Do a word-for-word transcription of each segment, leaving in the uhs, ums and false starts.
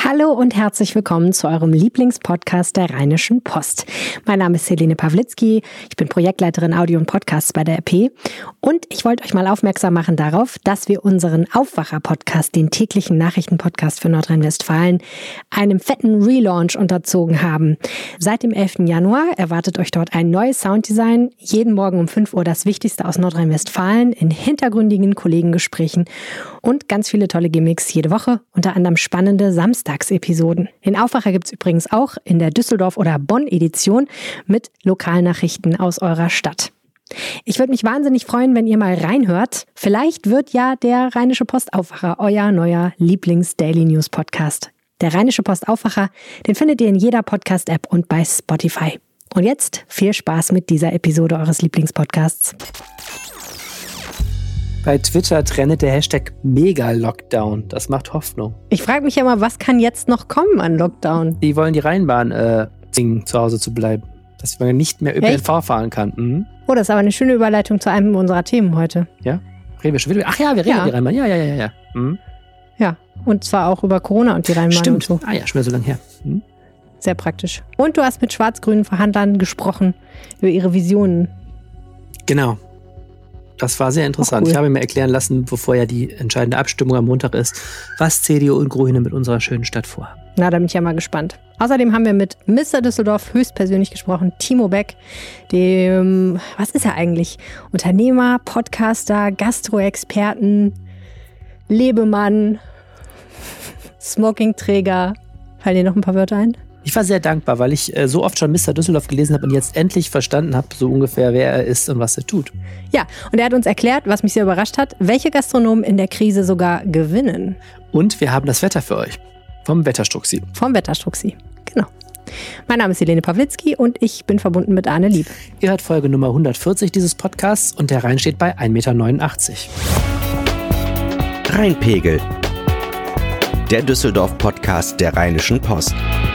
Hallo und herzlich willkommen zu eurem Lieblingspodcast der Rheinischen Post. Mein Name ist Helene Pawlitzki, ich bin Projektleiterin Audio und Podcasts bei der R P und ich wollte euch mal aufmerksam machen darauf, dass wir unseren Aufwacher-Podcast, den täglichen Nachrichtenpodcast für Nordrhein-Westfalen, einem fetten Relaunch unterzogen haben. Seit dem elften Januar erwartet euch dort ein neues Sounddesign, jeden Morgen um fünf Uhr das Wichtigste aus Nordrhein-Westfalen in hintergründigen Kollegengesprächen und ganz viele tolle Gimmicks jede Woche, unter anderem spannende Samstagsepisoden. Den Aufwacher gibt's übrigens auch in der Düsseldorf- oder Bonn-Edition mit Lokalnachrichten aus eurer Stadt. Ich würde mich wahnsinnig freuen, wenn ihr mal reinhört. Vielleicht wird ja der Rheinische Post Aufwacher euer neuer Lieblings-Daily-News-Podcast. Der Rheinische Post Aufwacher, den findet ihr in jeder Podcast-App und bei Spotify. Und jetzt viel Spaß mit dieser Episode eures Lieblingspodcasts. Bei Twitter trendet der Hashtag Mega-Lockdown. Das macht Hoffnung. Ich frage mich ja mal, was kann jetzt noch kommen an Lockdown? Die wollen die Rheinbahn äh, zwingen, zu Hause zu bleiben. Dass man nicht mehr Ö P N V fahren kann. Mhm. Oh, das ist aber eine schöne Überleitung zu einem unserer Themen heute. Ja? Reden wir schon wieder? Ach ja, wir reden Ja. über die Rheinbahn. Ja, ja, ja, ja. Mhm. Ja, und zwar auch über Corona und die Rheinbahn Stimmt. und so. Ah ja, schon wieder so lange her. Mhm. Sehr praktisch. Und du hast mit schwarz-grünen Verhandlern gesprochen über ihre Visionen. Genau. Das war sehr interessant. Cool. Ich habe mir erklären lassen, bevor ja die entscheidende Abstimmung am Montag ist, was C D U und Grüne mit unserer schönen Stadt vorhaben. Na, da bin ich ja mal gespannt. Außerdem haben wir mit Mister Düsseldorf höchstpersönlich gesprochen, Timo Beck, dem, was ist er eigentlich? Unternehmer, Podcaster, Gastroexperten, Lebemann, Smokingträger. Fallen dir noch ein paar Wörter ein? Ich war sehr dankbar, weil ich äh, so oft schon Mister Düsseldorf gelesen habe und jetzt endlich verstanden habe, so ungefähr, wer er ist und was er tut. Ja, und er hat uns erklärt, was mich sehr überrascht hat, welche Gastronomen in der Krise sogar gewinnen. Und wir haben das Wetter für euch. Vom Wetterstruxi. Vom Wetterstruxi, genau. Mein Name ist Helene Pawlitzki und ich bin verbunden mit Arne Lieb. Ihr hört Folge Nummer hundertvierzig dieses Podcasts und der Rhein steht bei ein Meter neunundachtzig. Rheinpegel. Der Düsseldorf-Podcast der Rheinischen Post.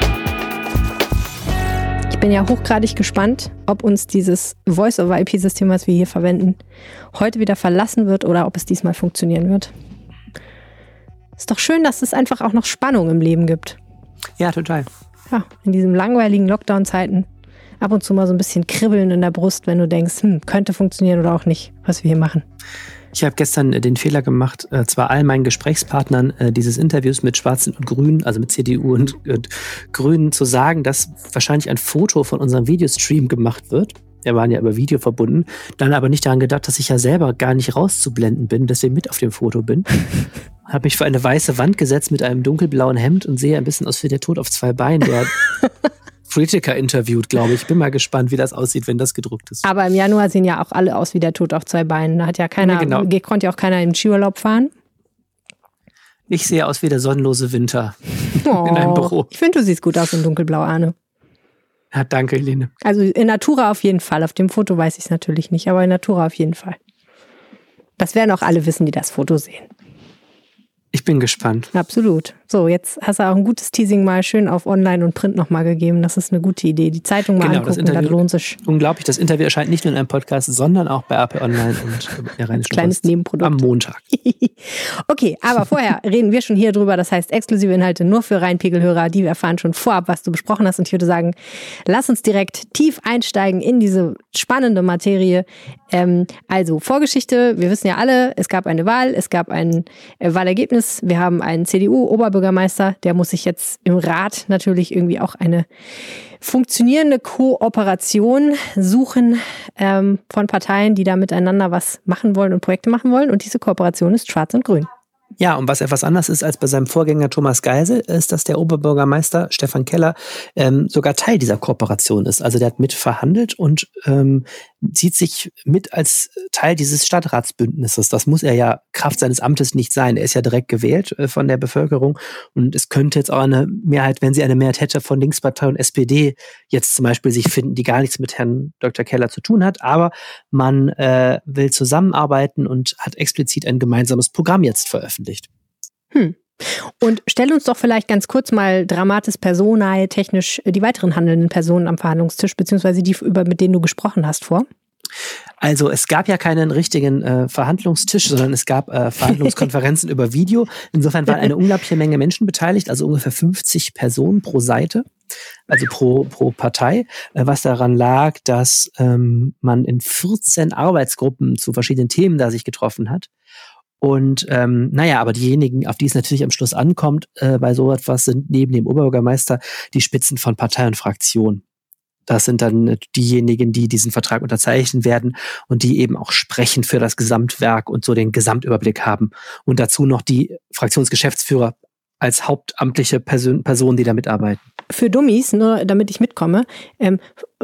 Ich bin ja hochgradig gespannt, ob uns dieses Voice-over-I P-System, was wir hier verwenden, heute wieder verlassen wird oder ob es diesmal funktionieren wird. Ist doch schön, dass es einfach auch noch Spannung im Leben gibt. Ja, total. Ja, in diesen langweiligen Lockdown-Zeiten ab und zu mal so ein bisschen Kribbeln in der Brust, wenn du denkst, hm, könnte funktionieren oder auch nicht, was wir hier machen. Ich habe gestern äh, den Fehler gemacht, äh, zwar all meinen Gesprächspartnern äh, dieses Interviews mit Schwarzen und Grünen, also mit C D U und äh, Grünen, zu sagen, dass wahrscheinlich ein Foto von unserem Videostream gemacht wird. Wir waren ja über Video verbunden. Dann aber nicht daran gedacht, dass ich ja selber gar nicht rauszublenden bin, deswegen mit auf dem Foto bin. Habe mich vor eine weiße Wand gesetzt mit einem dunkelblauen Hemd und sehe ein bisschen aus wie der Tod auf zwei Beinen, der Politiker interviewt, glaube ich. Bin mal gespannt, wie das aussieht, wenn das gedruckt ist. Aber im Januar sehen ja auch alle aus wie der Tod auf zwei Beinen. Da hat ja keiner, Ja, genau. konnte ja auch keiner im Skiurlaub fahren. Ich sehe aus wie der sonnenlose Winter Oh, in einem Büro. Ich finde, du siehst gut aus in dunkelblau, Arne. Ja, danke, Helene. Also in Natura auf jeden Fall. Auf dem Foto weiß ich es natürlich nicht, aber in Natura auf jeden Fall. Das werden auch alle wissen, die das Foto sehen. Ich bin gespannt. Absolut. So, jetzt hast du auch ein gutes Teasing mal schön auf Online und Print nochmal gegeben. Das ist eine gute Idee. Die Zeitung mal Genau, angucken, das Interview, das lohnt sich. Unglaublich, das Interview erscheint nicht nur in einem Podcast, sondern auch bei A P Online und der Rheinischen Kleines Post Nebenprodukt. am Montag. Okay, aber vorher reden wir schon hier drüber. Das heißt, exklusive Inhalte nur für Rheinpegel-Hörer. Die erfahren schon vorab, was du besprochen hast. Und ich würde sagen, lass uns direkt tief einsteigen in diese spannende Materie. Ähm, also Vorgeschichte. Wir wissen ja alle, es gab eine Wahl, es gab ein äh, Wahlergebnis. Wir haben einen C D U-Oberbürgermeister, der muss sich jetzt im Rat natürlich irgendwie auch eine funktionierende Kooperation suchen ähm, von Parteien, die da miteinander was machen wollen und Projekte machen wollen. Und diese Kooperation ist Schwarz und Grün. Ja, und was etwas anders ist als bei seinem Vorgänger Thomas Geisel, ist, dass der Oberbürgermeister Stefan Keller ähm, sogar Teil dieser Kooperation ist. Also der hat mit verhandelt und ähm, sieht sich mit als Teil dieses Stadtratsbündnisses. Das muss er ja Kraft seines Amtes nicht sein. Er ist ja direkt gewählt äh, von der Bevölkerung und es könnte jetzt auch eine Mehrheit, wenn sie eine Mehrheit hätte, von Linkspartei und S P D jetzt zum Beispiel sich finden, die gar nichts mit Herrn Doktor Keller zu tun hat. Aber man äh, will zusammenarbeiten und hat explizit ein gemeinsames Programm jetzt veröffentlicht. Hm. Und stell uns doch vielleicht ganz kurz mal Dramatis Personae technisch die weiteren handelnden Personen am Verhandlungstisch, beziehungsweise die, über, mit denen du gesprochen hast, vor. Also es gab ja keinen richtigen äh, Verhandlungstisch, sondern es gab äh, Verhandlungskonferenzen über Video. Insofern waren eine unglaubliche Menge Menschen beteiligt, also ungefähr fünfzig Personen pro Seite, also pro, pro Partei, äh, was daran lag, dass ähm, man in vierzehn Arbeitsgruppen zu verschiedenen Themen da sich getroffen hat. Und ähm, naja, aber diejenigen, auf die es natürlich am Schluss ankommt, äh, bei so etwas sind neben dem Oberbürgermeister die Spitzen von Partei und Fraktion. Das sind dann diejenigen, die diesen Vertrag unterzeichnen werden und die eben auch sprechen für das Gesamtwerk und so den Gesamtüberblick haben. Und dazu noch die Fraktionsgeschäftsführer als hauptamtliche Person, Personen, die da mitarbeiten. Für Dummies, nur damit ich mitkomme, ähm,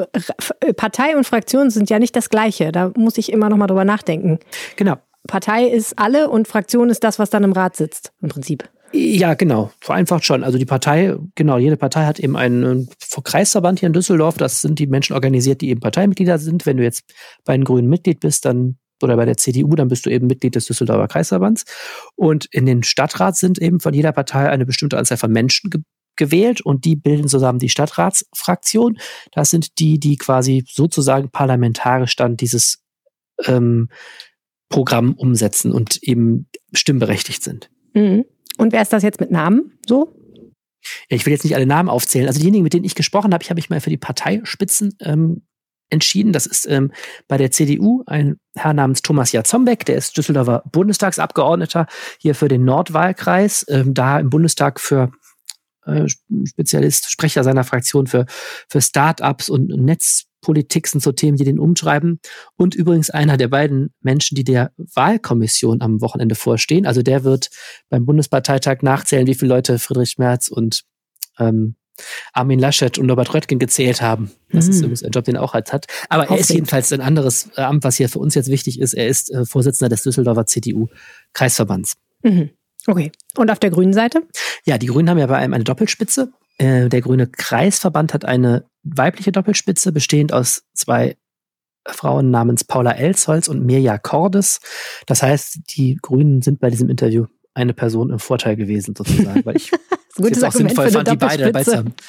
Partei und Fraktion sind ja nicht das Gleiche. Da muss ich immer noch mal drüber nachdenken. Genau. Partei ist alle und Fraktion ist das, was dann im Rat sitzt, im Prinzip. Ja, genau. Vereinfacht schon. Also die Partei, genau, jede Partei hat eben einen Kreisverband hier in Düsseldorf. Das sind die Menschen organisiert, die eben Parteimitglieder sind. Wenn du jetzt bei den Grünen Mitglied bist, dann oder bei der C D U, dann bist du eben Mitglied des Düsseldorfer Kreisverbands. Und in den Stadtrat sind eben von jeder Partei eine bestimmte Anzahl von Menschen ge- gewählt und die bilden zusammen die Stadtratsfraktion. Das sind die, die quasi sozusagen parlamentarisch dann dieses ähm, Programm umsetzen und eben stimmberechtigt sind. Mhm. Und wer ist das jetzt mit Namen so? Ja, ich will jetzt nicht alle Namen aufzählen. Also diejenigen, mit denen ich gesprochen habe, ich habe mich mal für die Parteispitzen ähm, entschieden. Das ist ähm, bei der C D U ein Herr namens Thomas Jarzombeck, der ist Düsseldorfer Bundestagsabgeordneter hier für den Nordwahlkreis, ähm, da im Bundestag für äh, Spezialist, Sprecher seiner Fraktion für, für Start-ups und Netzpolitik sind so Themen, die den umtreiben. Und übrigens einer der beiden Menschen, die der Wahlkommission am Wochenende vorstehen. Also der wird beim Bundesparteitag nachzählen, wie viele Leute Friedrich Merz und ähm, Armin Laschet und Norbert Röttgen gezählt haben. Das mhm. ist übrigens ein Job, den er auch als hat. Aber er ist jedenfalls ein anderes äh, Amt, was hier für uns jetzt wichtig ist. Er ist äh, Vorsitzender des Düsseldorfer C D U-Kreisverbands. Mhm. Okay. Und auf der grünen Seite? Ja, die Grünen haben ja bei einem eine Doppelspitze. Äh, der grüne Kreisverband hat eine weibliche Doppelspitze, bestehend aus zwei Frauen namens Paula Elsholz und Mirja Cordes. Das heißt, die Grünen sind bei diesem Interview eine Person im Vorteil gewesen, sozusagen, weil ich es auch sinnvoll fand, die beide dabei zu haben.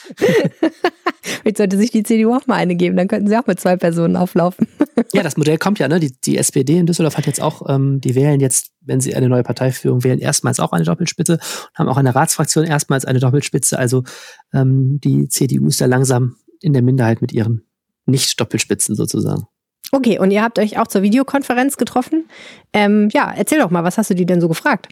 Jetzt sollte sich die C D U auch mal eine geben, dann könnten sie auch mit zwei Personen auflaufen. Ja, das Modell kommt ja, ne? Die, die S P D in Düsseldorf hat jetzt auch, ähm, die wählen jetzt, wenn sie eine neue Parteiführung wählen, erstmals auch eine Doppelspitze und haben auch in der Ratsfraktion erstmals eine Doppelspitze. Also ähm, die C D U ist da langsam in der Minderheit mit ihren Nicht-Doppelspitzen sozusagen. Okay, und ihr habt euch auch zur Videokonferenz getroffen. Ähm, ja, erzähl doch mal, was hast du die denn so gefragt?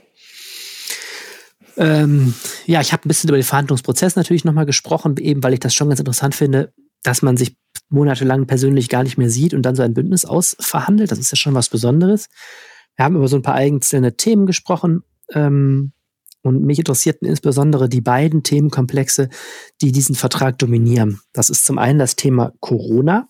Ähm, ja, ich habe ein bisschen über den Verhandlungsprozess natürlich nochmal gesprochen, eben weil ich das schon ganz interessant finde, dass man sich monatelang persönlich gar nicht mehr sieht und dann so ein Bündnis ausverhandelt. Das ist ja schon was Besonderes. Wir haben über so ein paar einzelne Themen gesprochen ähm, und mich interessierten insbesondere die beiden Themenkomplexe, die diesen Vertrag dominieren. Das ist zum einen das Thema Corona.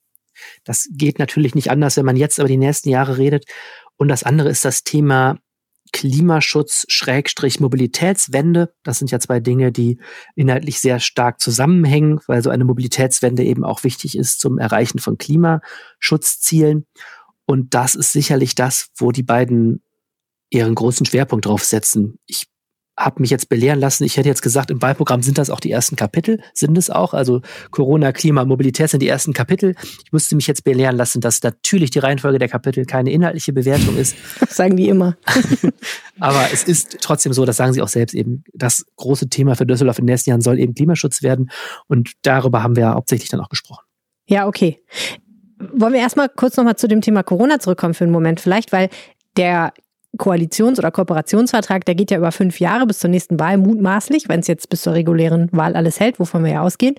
Das geht natürlich nicht anders, wenn man jetzt über die nächsten Jahre redet. Und das andere ist das Thema Klimaschutz, Schrägstrich Mobilitätswende. Das sind ja zwei Dinge, die inhaltlich sehr stark zusammenhängen, weil so eine Mobilitätswende eben auch wichtig ist zum Erreichen von Klimaschutzzielen. Und das ist sicherlich das, wo die beiden ihren großen Schwerpunkt drauf setzen. Ich habe mich jetzt belehren lassen. Ich hätte jetzt gesagt, im Wahlprogramm sind das auch die ersten Kapitel, sind es auch. Also Corona, Klima, Mobilität sind die ersten Kapitel. Ich musste mich jetzt belehren lassen, dass natürlich die Reihenfolge der Kapitel keine inhaltliche Bewertung ist. Das sagen die immer. Aber es ist trotzdem so, das sagen sie auch selbst eben, das große Thema für Düsseldorf in den nächsten Jahren soll eben Klimaschutz werden. Und darüber haben wir hauptsächlich dann auch gesprochen. Ja, okay. Wollen wir erstmal kurz nochmal zu dem Thema Corona zurückkommen für einen Moment vielleicht, weil der Koalitions- oder Kooperationsvertrag, der geht ja über fünf Jahre bis zur nächsten Wahl, mutmaßlich, wenn es jetzt bis zur regulären Wahl alles hält, wovon wir ja ausgehen.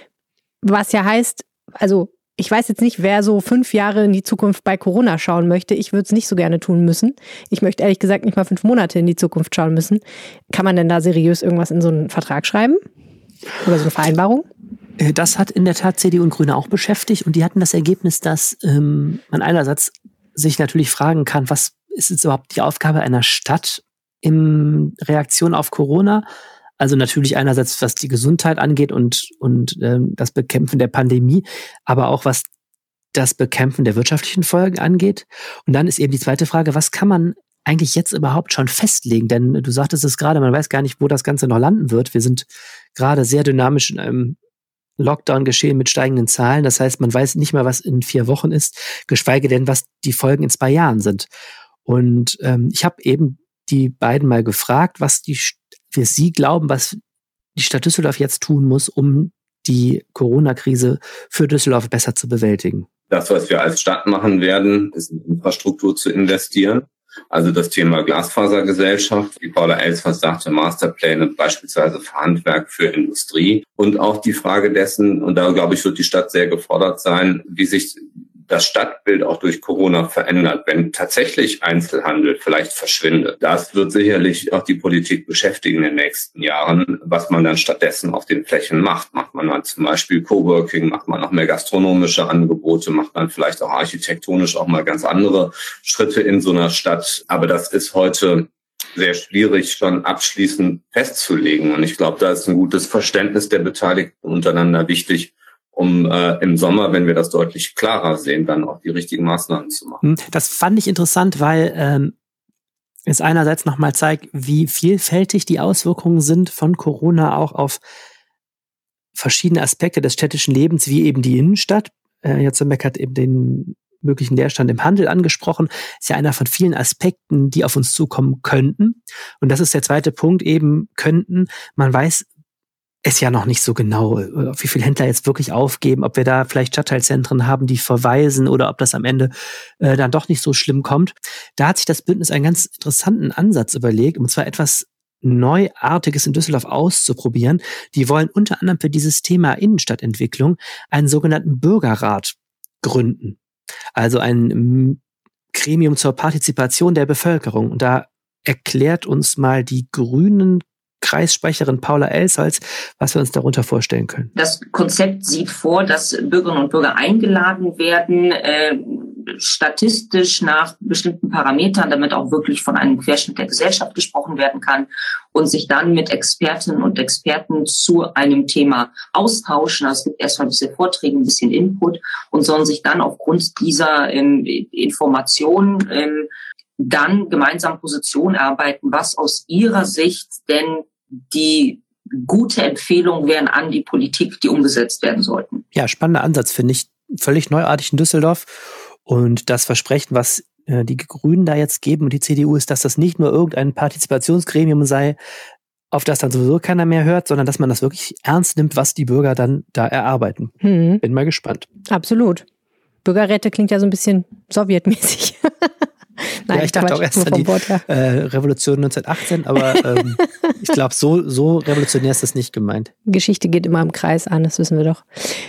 Was ja heißt, also ich weiß jetzt nicht, wer so fünf Jahre in die Zukunft bei Corona schauen möchte. Ich würde es nicht so gerne tun müssen. Ich möchte ehrlich gesagt nicht mal fünf Monate in die Zukunft schauen müssen. Kann man denn da seriös irgendwas in so einen Vertrag schreiben? Oder so eine Vereinbarung? Das hat in der Tat C D U und Grüne auch beschäftigt und die hatten das Ergebnis, dass ähm, man einerseits sich natürlich fragen kann, was ist jetzt überhaupt die Aufgabe einer Stadt in Reaktion auf Corona? Also natürlich einerseits, was die Gesundheit angeht und, und ähm, das Bekämpfen der Pandemie, aber auch was das Bekämpfen der wirtschaftlichen Folgen angeht. Und dann ist eben die zweite Frage, was kann man eigentlich jetzt überhaupt schon festlegen? Denn du sagtest es gerade, man weiß gar nicht, wo das Ganze noch landen wird. Wir sind gerade sehr dynamisch in einem Lockdown geschehen mit steigenden Zahlen. Das heißt, man weiß nicht mal, was in vier Wochen ist, geschweige denn, was die Folgen in zwei Jahren sind. Und ähm, ich habe eben die beiden mal gefragt, was die für sie glauben, was die Stadt Düsseldorf jetzt tun muss, um die Corona-Krise für Düsseldorf besser zu bewältigen. Das, was wir als Stadt machen werden, ist in Infrastruktur zu investieren. Also das Thema Glasfasergesellschaft, wie Paula Elsfers sagte, Masterpläne beispielsweise für Handwerk, für Industrie. Und auch die Frage dessen, und da glaube ich, wird die Stadt sehr gefordert sein, wie sich das Stadtbild auch durch Corona verändert, wenn tatsächlich Einzelhandel vielleicht verschwindet. Das wird sicherlich auch die Politik beschäftigen in den nächsten Jahren, was man dann stattdessen auf den Flächen macht. Macht man dann zum Beispiel Coworking, macht man noch mehr gastronomische Angebote, macht man vielleicht auch architektonisch auch mal ganz andere Schritte in so einer Stadt. Aber das ist heute sehr schwierig schon abschließend festzulegen. Und ich glaube, da ist ein gutes Verständnis der Beteiligten untereinander wichtig, um äh, im Sommer, wenn wir das deutlich klarer sehen, dann auch die richtigen Maßnahmen zu machen. Das fand ich interessant, weil ähm, es einerseits nochmal zeigt, wie vielfältig die Auswirkungen sind von Corona auch auf verschiedene Aspekte des städtischen Lebens, wie eben die Innenstadt. Äh, Jatzembeck hat eben den möglichen Leerstand im Handel angesprochen. Ist ja einer von vielen Aspekten, die auf uns zukommen könnten. Und das ist der zweite Punkt, eben könnten. Man weiß es ja noch nicht so genau, wie viele Händler jetzt wirklich aufgeben, ob wir da vielleicht Stadtteilzentren haben, die verweisen oder ob das am Ende äh, dann doch nicht so schlimm kommt. Da hat sich das Bündnis einen ganz interessanten Ansatz überlegt, und zwar etwas Neuartiges in Düsseldorf auszuprobieren. Die wollen unter anderem für dieses Thema Innenstadtentwicklung einen sogenannten Bürgerrat gründen. Also ein Gremium zur Partizipation der Bevölkerung. Und da erklärt uns mal die Grünen Kreissprecherin Paula Elsholz, was wir uns darunter vorstellen können. Das Konzept sieht vor, dass Bürgerinnen und Bürger eingeladen werden, äh, statistisch nach bestimmten Parametern, damit auch wirklich von einem Querschnitt der Gesellschaft gesprochen werden kann, und sich dann mit Expertinnen und Experten zu einem Thema austauschen. Also es gibt erstmal ein bisschen Vorträge, ein bisschen Input, und sollen sich dann aufgrund dieser ähm, Informationen ähm, dann gemeinsam Position erarbeiten, was aus ihrer Sicht denn die gute Empfehlungen wären an die Politik, die umgesetzt werden sollten. Ja, spannender Ansatz, finde ich. Völlig neuartig in Düsseldorf. Und das Versprechen, was äh, die Grünen da jetzt geben und die C D U, ist, dass das nicht nur irgendein Partizipationsgremium sei, auf das dann sowieso keiner mehr hört, sondern dass man das wirklich ernst nimmt, was die Bürger dann da erarbeiten. Hm. Bin mal gespannt. Absolut. Bürgerräte klingt ja so ein bisschen sowjetmäßig. Nein, ja, ich dachte Quatsch, auch erst an die Wort, ja. äh, Revolution neunzehnhundertachtzehn, aber ähm, ich glaube, so, so revolutionär ist das nicht gemeint. Geschichte geht immer im Kreis an, das wissen wir doch.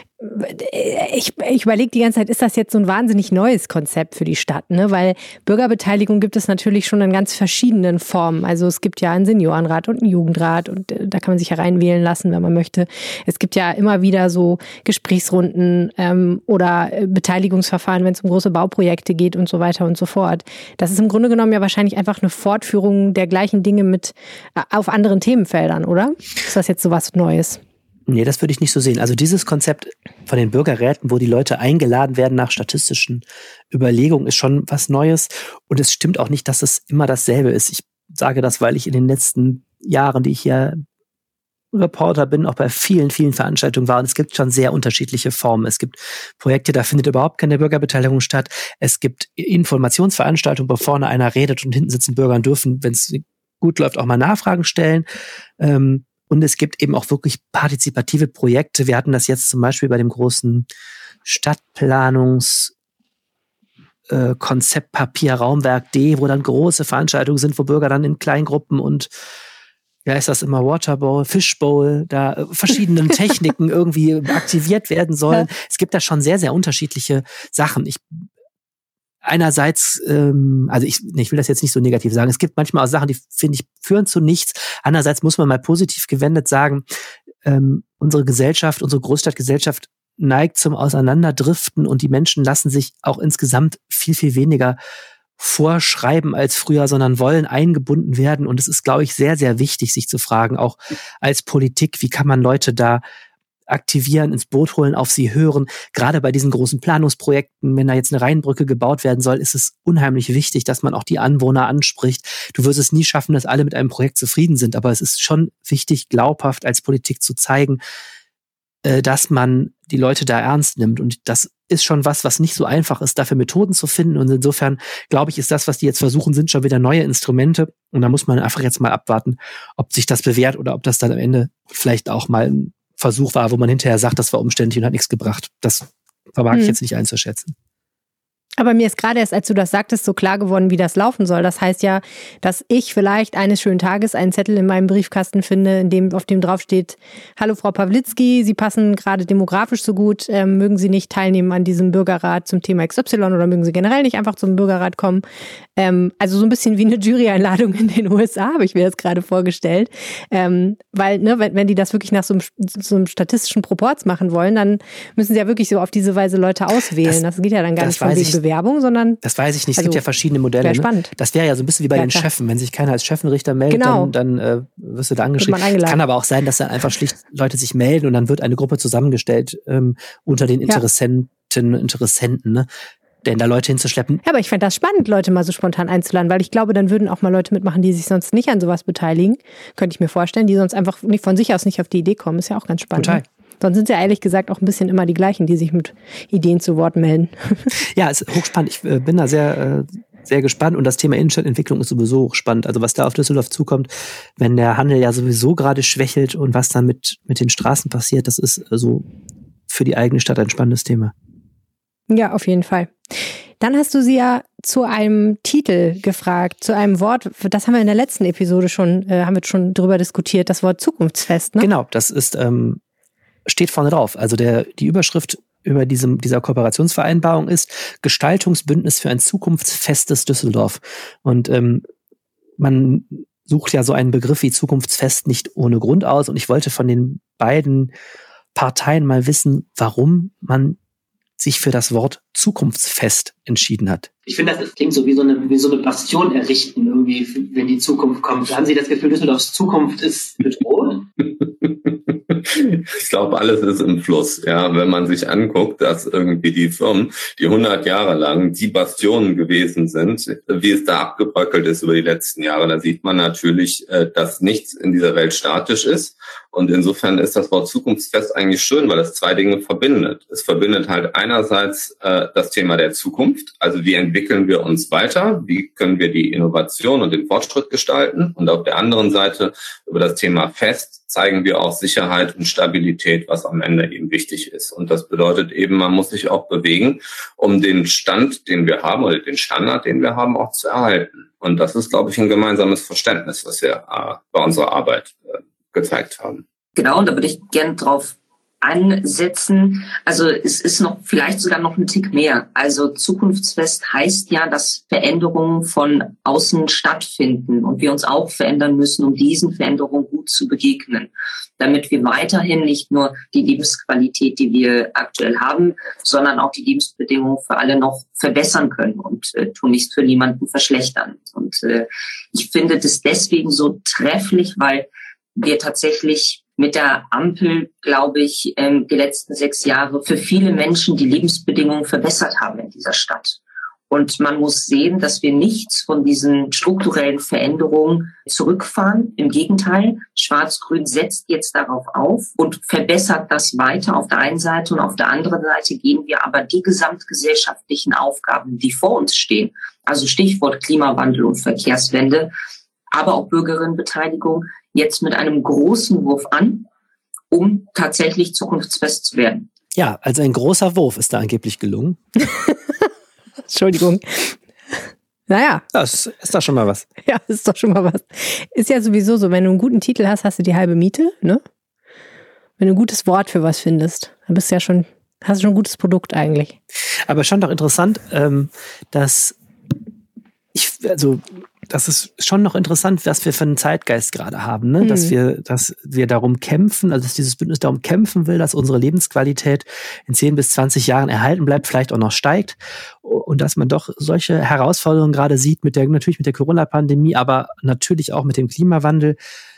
Ich, ich überlege die ganze Zeit, ist das jetzt so ein wahnsinnig neues Konzept für die Stadt, ne? Weil Bürgerbeteiligung gibt es natürlich schon in ganz verschiedenen Formen. Also es gibt ja einen Seniorenrat und einen Jugendrat, und da kann man sich hereinwählen lassen, wenn man möchte. Es gibt ja immer wieder so Gesprächsrunden ähm, oder Beteiligungsverfahren, wenn es um große Bauprojekte geht und so weiter und so fort. Das ist im Grunde genommen ja wahrscheinlich einfach eine Fortführung der gleichen Dinge mit äh, auf anderen Themenfeldern, oder? Ist das jetzt so was Neues? Nee, das würde ich nicht so sehen. Also dieses Konzept von den Bürgerräten, wo die Leute eingeladen werden nach statistischen Überlegungen, ist schon was Neues. Und es stimmt auch nicht, dass es immer dasselbe ist. Ich sage das, weil ich in den letzten Jahren, die ich hier Reporter bin, auch bei vielen, vielen Veranstaltungen war. Und es gibt schon sehr unterschiedliche Formen. Es gibt Projekte, da findet überhaupt keine Bürgerbeteiligung statt. Es gibt Informationsveranstaltungen, wo vorne einer redet und hinten sitzen Bürger und dürfen, wenn es gut läuft, auch mal Nachfragen stellen. Ähm, Und es gibt eben auch wirklich partizipative Projekte. Wir hatten das jetzt zum Beispiel bei dem großen Stadtplanungskonzeptpapier äh, Raumwerk D, wo dann große Veranstaltungen sind, wo Bürger dann in Kleingruppen und, ja, ist das immer Waterbowl, Fishbowl, da äh, verschiedenen Techniken irgendwie aktiviert werden sollen. Ja. Es gibt da schon sehr, sehr unterschiedliche Sachen. Ich Einerseits, ähm, also ich, ich will das jetzt nicht so negativ sagen, es gibt manchmal auch Sachen, die, finde ich, führen zu nichts. Andererseits muss man mal positiv gewendet sagen, ähm, unsere Gesellschaft, unsere Großstadtgesellschaft neigt zum Auseinanderdriften, und die Menschen lassen sich auch insgesamt viel, viel weniger vorschreiben als früher, sondern wollen eingebunden werden. Und es ist, glaube ich, sehr, sehr wichtig, sich zu fragen, auch als Politik, wie kann man Leute da aktivieren, ins Boot holen, auf sie hören. Gerade bei diesen großen Planungsprojekten, wenn da jetzt eine Rheinbrücke gebaut werden soll, ist es unheimlich wichtig, dass man auch die Anwohner anspricht. Du wirst es nie schaffen, dass alle mit einem Projekt zufrieden sind, aber es ist schon wichtig, glaubhaft als Politik zu zeigen, äh, dass man die Leute da ernst nimmt. Und das ist schon was, was nicht so einfach ist, dafür Methoden zu finden. Und insofern, glaube ich, ist das, was die jetzt versuchen, sind schon wieder neue Instrumente. Und da muss man einfach jetzt mal abwarten, ob sich das bewährt oder ob das dann am Ende vielleicht auch mal ein Versuch war, wo man hinterher sagt, das war umständlich und hat nichts gebracht. Das vermag hm. ich jetzt nicht einzuschätzen. Aber mir ist gerade erst, als du das sagtest, so klar geworden, wie das laufen soll. Das heißt ja, dass ich vielleicht eines schönen Tages einen Zettel in meinem Briefkasten finde, in dem, auf dem drauf steht: Hallo Frau Pawlitzki, Sie passen gerade demografisch so gut, ähm, mögen Sie nicht teilnehmen an diesem Bürgerrat zum Thema X Y oder mögen Sie generell nicht einfach zum Bürgerrat kommen? Ähm, also so ein bisschen wie eine Jury-Einladung in den U S A, habe ich mir das gerade vorgestellt. Ähm, weil, ne, wenn, wenn die das wirklich nach so einem, so einem statistischen Proporz machen wollen, dann müssen sie ja wirklich so auf diese Weise Leute auswählen. Das, das geht ja dann gar nicht von wegen Bewerbung, sondern... Das weiß ich nicht. Es also, gibt ja verschiedene Modelle. Wäre spannend. Ne? Das wäre ja so ein bisschen wie bei ja, den klar. Chefen. Wenn sich keiner als Chefenrichter meldet, genau. dann, dann äh, wirst du da angeschrieben. Es kann aber auch sein, dass dann einfach schlicht Leute sich melden und dann wird eine Gruppe zusammengestellt ähm, unter den Interessenten, ja. Interessenten, ne? Denn da Leute hinzuschleppen. Ja, aber ich fände das spannend, Leute mal so spontan einzuladen, weil ich glaube, dann würden auch mal Leute mitmachen, die sich sonst nicht an sowas beteiligen. Könnte ich mir vorstellen, die sonst einfach nicht von sich aus nicht auf die Idee kommen. Ist ja auch ganz spannend. Total. Ne? Sonst sind es ja ehrlich gesagt auch ein bisschen immer die gleichen, die sich mit Ideen zu Wort melden. Ja, es ist hochspannend. Ich äh, bin da sehr, äh, sehr gespannt. Und das Thema Innenstadtentwicklung ist sowieso hochspannend. Also was da auf Düsseldorf zukommt, wenn der Handel ja sowieso gerade schwächelt und was dann mit, mit den Straßen passiert, das ist also für die eigene Stadt ein spannendes Thema. Ja, auf jeden Fall. Dann hast du sie ja zu einem Titel gefragt, zu einem Wort, das haben wir in der letzten Episode schon, äh, haben wir schon drüber diskutiert, das Wort zukunftsfest, ne? Genau, das ist, ähm, steht vorne drauf. Also der, die Überschrift über diesem, dieser Kooperationsvereinbarung ist Gestaltungsbündnis für ein zukunftsfestes Düsseldorf. Und ähm, man sucht ja so einen Begriff wie zukunftsfest nicht ohne Grund aus. Und ich wollte von den beiden Parteien mal wissen, warum man sich für das Wort zukunftsfest entschieden hat. Ich finde, das klingt so wie so eine, wie so eine Bastion errichten, irgendwie, wenn die Zukunft kommt. Haben Sie das Gefühl, Düsseldorfs Zukunft ist bedroht? Ich glaube, alles ist im Fluss. Ja, wenn man sich anguckt, dass irgendwie die Firmen, die hundert Jahre lang die Bastionen gewesen sind, wie es da abgebröckelt ist über die letzten Jahre, da sieht man natürlich, dass nichts in dieser Welt statisch ist. Und insofern ist das Wort zukunftsfest eigentlich schön, weil es zwei Dinge verbindet. Es verbindet halt einerseits äh, das Thema der Zukunft, also wie entwickeln wir uns weiter, wie können wir die Innovation und den Fortschritt gestalten. Und auf der anderen Seite über das Thema Fest zeigen wir auch Sicherheit und Stabilität, was am Ende eben wichtig ist. Und das bedeutet eben, man muss sich auch bewegen, um den Stand, den wir haben oder den Standard, den wir haben, auch zu erhalten. Und das ist, glaube ich, ein gemeinsames Verständnis, was wir äh, bei unserer Arbeit äh, gezeigt haben. Genau, und da würde ich gerne drauf ansetzen. Also es ist noch vielleicht sogar noch ein Tick mehr. Also zukunftsfest heißt ja, dass Veränderungen von außen stattfinden und wir uns auch verändern müssen, um diesen Veränderungen gut zu begegnen, damit wir weiterhin nicht nur die Lebensqualität, die wir aktuell haben, sondern auch die Lebensbedingungen für alle noch verbessern können und äh, tun nichts für niemanden verschlechtern. Und äh, ich finde das deswegen so trefflich, weil wir tatsächlich mit der Ampel, glaube ich, ähm, die letzten sechs Jahre für viele Menschen die Lebensbedingungen verbessert haben in dieser Stadt. Und man muss sehen, dass wir nichts von diesen strukturellen Veränderungen zurückfahren. Im Gegenteil, Schwarz-Grün setzt jetzt darauf auf und verbessert das weiter auf der einen Seite. Und auf der anderen Seite gehen wir aber die gesamtgesellschaftlichen Aufgaben, die vor uns stehen, also Stichwort Klimawandel und Verkehrswende, aber auch Bürgerinnenbeteiligung, jetzt mit einem großen Wurf an, um tatsächlich zukunftsfest zu werden. Ja, also ein großer Wurf ist da angeblich gelungen. Entschuldigung. Naja. Das ist doch schon mal was. Ja, ist doch schon mal was. Ist ja sowieso so, wenn du einen guten Titel hast, hast du die halbe Miete, ne? Wenn du ein gutes Wort für was findest, dann bist du ja schon, hast du schon ein gutes Produkt eigentlich. Aber schon doch interessant, ähm, dass ich, also das ist schon noch interessant, was wir für einen Zeitgeist gerade haben, ne? Mhm. Dass wir, dass wir darum kämpfen, also dass dieses Bündnis darum kämpfen will, dass unsere Lebensqualität in zehn bis zwanzig Jahren erhalten bleibt, vielleicht auch noch steigt. Und dass man doch solche Herausforderungen gerade sieht, mit der, natürlich mit der Corona-Pandemie, aber natürlich auch mit dem Klimawandel,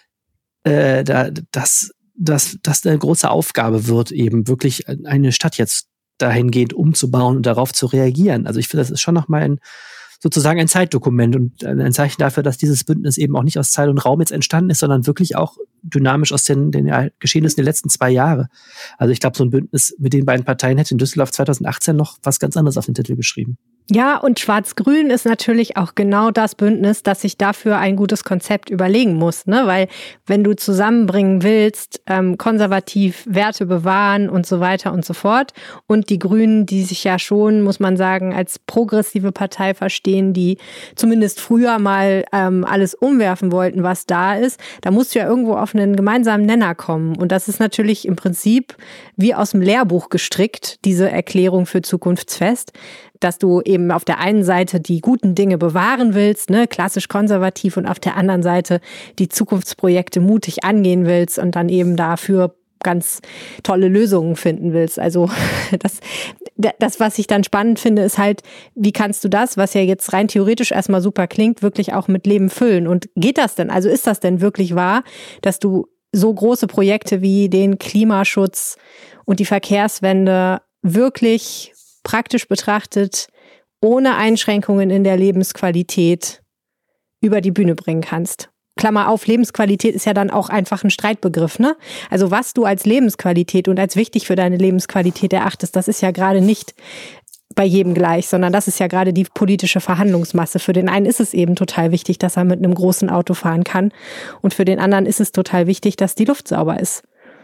äh, da, dass, dass, dass eine große Aufgabe wird, eben wirklich eine Stadt jetzt dahingehend umzubauen und darauf zu reagieren. Also ich finde, das ist schon noch mal ein sozusagen ein Zeitdokument und ein Zeichen dafür, dass dieses Bündnis eben auch nicht aus Zeit und Raum jetzt entstanden ist, sondern wirklich auch dynamisch aus den, den Geschehnissen der letzten zwei Jahre. Also ich glaube, so ein Bündnis mit den beiden Parteien hätte in Düsseldorf zweitausendachtzehn noch was ganz anderes auf den Titel geschrieben. Ja, und Schwarz-Grün ist natürlich auch genau das Bündnis, das sich dafür ein gutes Konzept überlegen muss, ne? Weil wenn du zusammenbringen willst, ähm, konservativ Werte bewahren und so weiter und so fort und die Grünen, die sich ja schon, muss man sagen, als progressive Partei verstehen, die zumindest früher mal ähm, alles umwerfen wollten, was da ist, da musst du ja irgendwo auf einen gemeinsamen Nenner kommen. Und das ist natürlich im Prinzip wie aus dem Lehrbuch gestrickt, diese Erklärung für Zukunftsfest, dass du eben auf der einen Seite die guten Dinge bewahren willst, ne, klassisch konservativ, und auf der anderen Seite die Zukunftsprojekte mutig angehen willst und dann eben dafür ganz tolle Lösungen finden willst. Also das, das, was ich dann spannend finde, ist halt, wie kannst du das, was ja jetzt rein theoretisch erstmal super klingt, wirklich auch mit Leben füllen? Und geht das denn? Also ist das denn wirklich wahr, dass du so große Projekte wie den Klimaschutz und die Verkehrswende wirklich praktisch betrachtet ohne Einschränkungen in der Lebensqualität über die Bühne bringen kannst? Klammer auf, Lebensqualität ist ja dann auch einfach ein Streitbegriff, ne? Also was du als Lebensqualität und als wichtig für deine Lebensqualität erachtest, das ist ja gerade nicht bei jedem gleich, sondern das ist ja gerade die politische Verhandlungsmasse. Für den einen ist es eben total wichtig, dass er mit einem großen Auto fahren kann, und für den anderen ist es total wichtig, dass die Luft sauber ist.